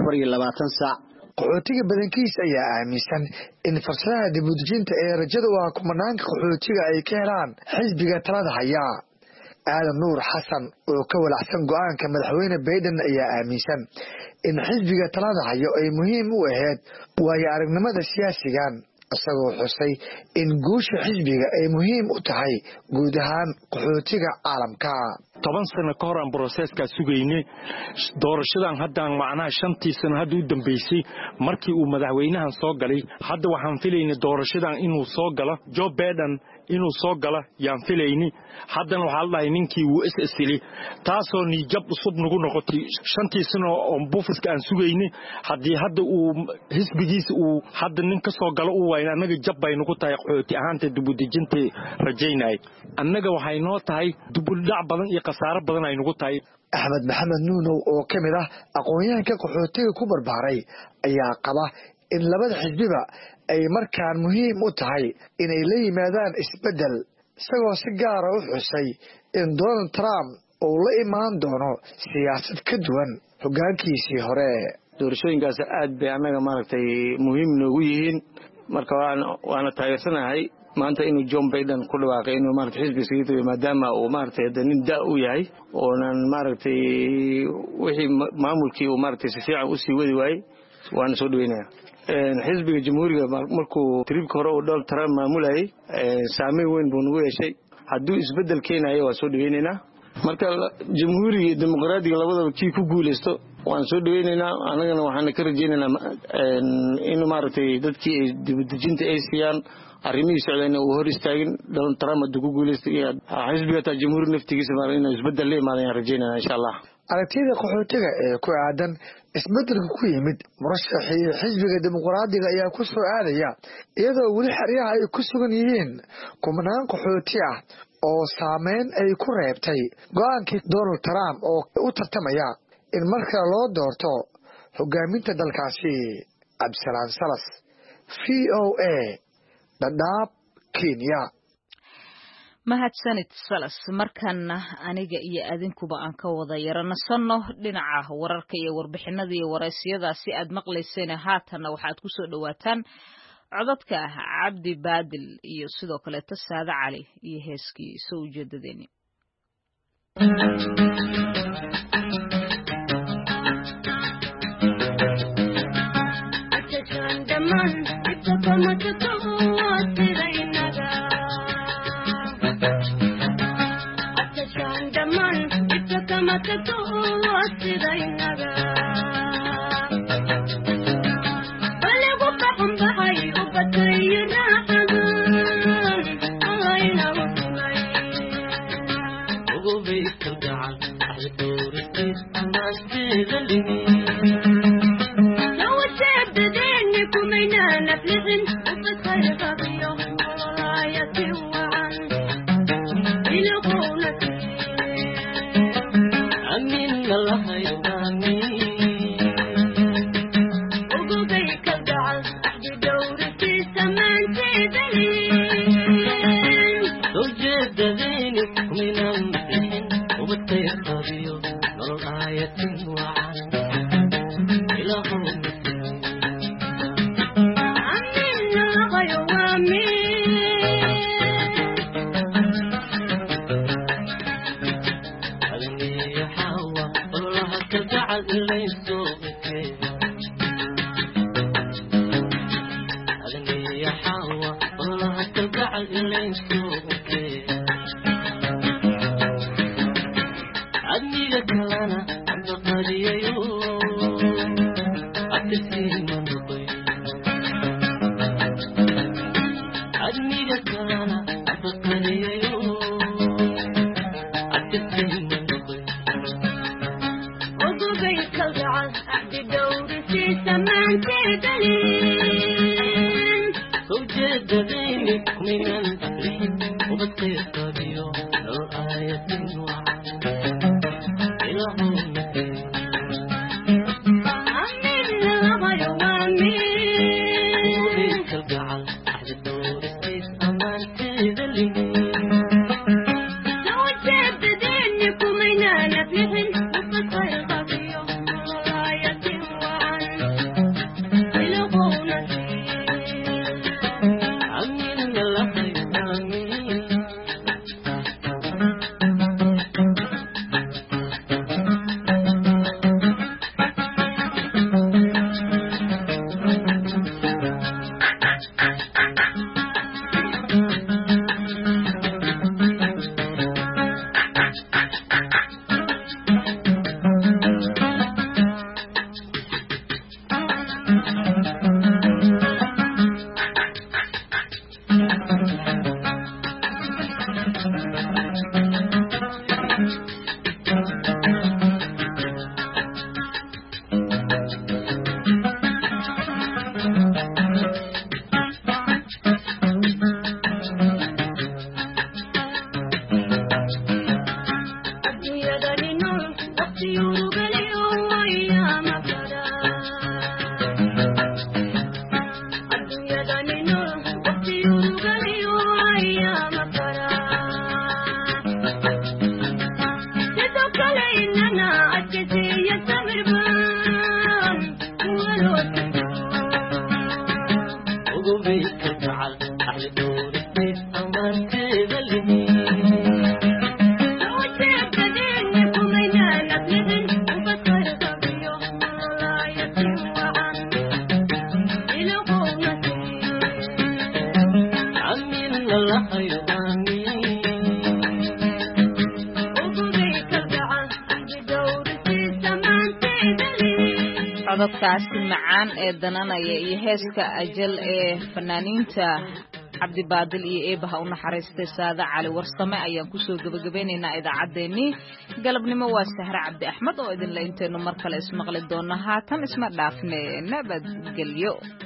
24 saac qaxootiga badankiisa ayaa aaminsan in farshaxanada dib u dejinta ee rajada waa kumanaanka qaxootiga ay ka helaan xisbiga talada haya Aadan Nuur Xasan oo ka walacsan go'aanka madaxweyne Biden ayaa aaminsan in xisbiga talada hayo ay muhiim u ahayd waayo aragnimada siyaasigan asagoo xusay in guusha xisbiga ay muhiim u tahay guud ahaan qaxootiga caalamka 10 sano ka hor aan processka sugaynay doorashadan haddaan macnaha 5 sano hadda u dambeysay markii uu madaxweynahan soo galay hadda waxaan filaynay doorashadan inuu soo galo Joe Biden inuu soo galo yaan filaynay haddana waxa la dhahay ninkii uu is'asili taasoo niyad cusub nagu noqotay 5 sano oo buufiska aan sugaynay haddii hadda uu xisbigiisa uu hadda nin ka soo galo uu wayna anaga jab bay nagu tahay qaxooti ahaanta dib u dejinta rajaynay annaga waxay noo tahay dib u dhac badan iyo qasaaro badan ay nagu tahay Ahmed Maxamed Nuunow oo kamid ah aqoonyahanka qaxootiga ku barbaaray ayaa qaba in labada xisbiba ay markaan muhiim u tahay inay la yimaadaan isbedel isagoo si gaar ah u xusay in Donald Trump uu la imaan doono siyaasad ka duwan hoggaankiisii hore doorashooyinkaas aad bay annaga maaragtay muhiim noogu yihiin marka waana taageersanahay maanta inuu John Biden ku dhawaaqay inuu maartay xisbigiisa maadaama uu maartay nin da u yahay oo aan maartay wixii maamulkii uu maartay si fiican u sii wadi waayay waan soo dhaweynaa xisbiga jamhuuriga markuu tribka hore oo Donald Trump maamulayay saameyn weyn buu nagu yeeshay hadduu isbedel keenayo waa soo dhaweynaynaa marka jamhuuriga iyo dimuqraadiga labadaba kii ku guuleysto waan soo dhaweynaynaa anagana waxaan ka rajaynaynaa in maartay dadkii ay dibadejinta ay siiyaan arrimihii socdayna uu hor istaagin Donald Trump hadduu ku guuleysto iyo xisbiga ta jamhuuriga naftigiisa inuu isbedel la imaadaan rajaynaynaa insha Allah aragtida qaxootiga ee ku aadan isbedelka ku yimid murashaxii xisbiga dimuqraadiga ayaa ku soo aadaya iyadoo weli xeryaha ay ku sugan yihiin kumanaan qaxooti ah oo saameyn ay ku reebtay go'aankii Donald Trump oo u tartamaya in marka loo doorto hogaaminta dalkaasi. Absalaan Salas, VOA, Dadaab, Kenya. mahadsanid Salas. markana aniga iyo adinkuba aan ka wada yaranasano dhinaca wararka iyo warbixinada iyo waraysyada si aad maqlayseen haatana waxaad ku soo dhawaataan codadka Cabdi Baadil iyo sidoo kale Saada Cali iyo heeskii soo ujeedadeeni codadkaasi macaan ee dananaya iyo heeska ajal ee fanaaniinta cabdibaadil iyo eebaha u naxariistay saada cali warsame ayaan kusoo gabagabeynaynaa idaacaddeenii galabnimo waa sahre cabdi axmed oo idinla intaynu mar kale ismaqli doona haatan isma dhaafne nabadgelyo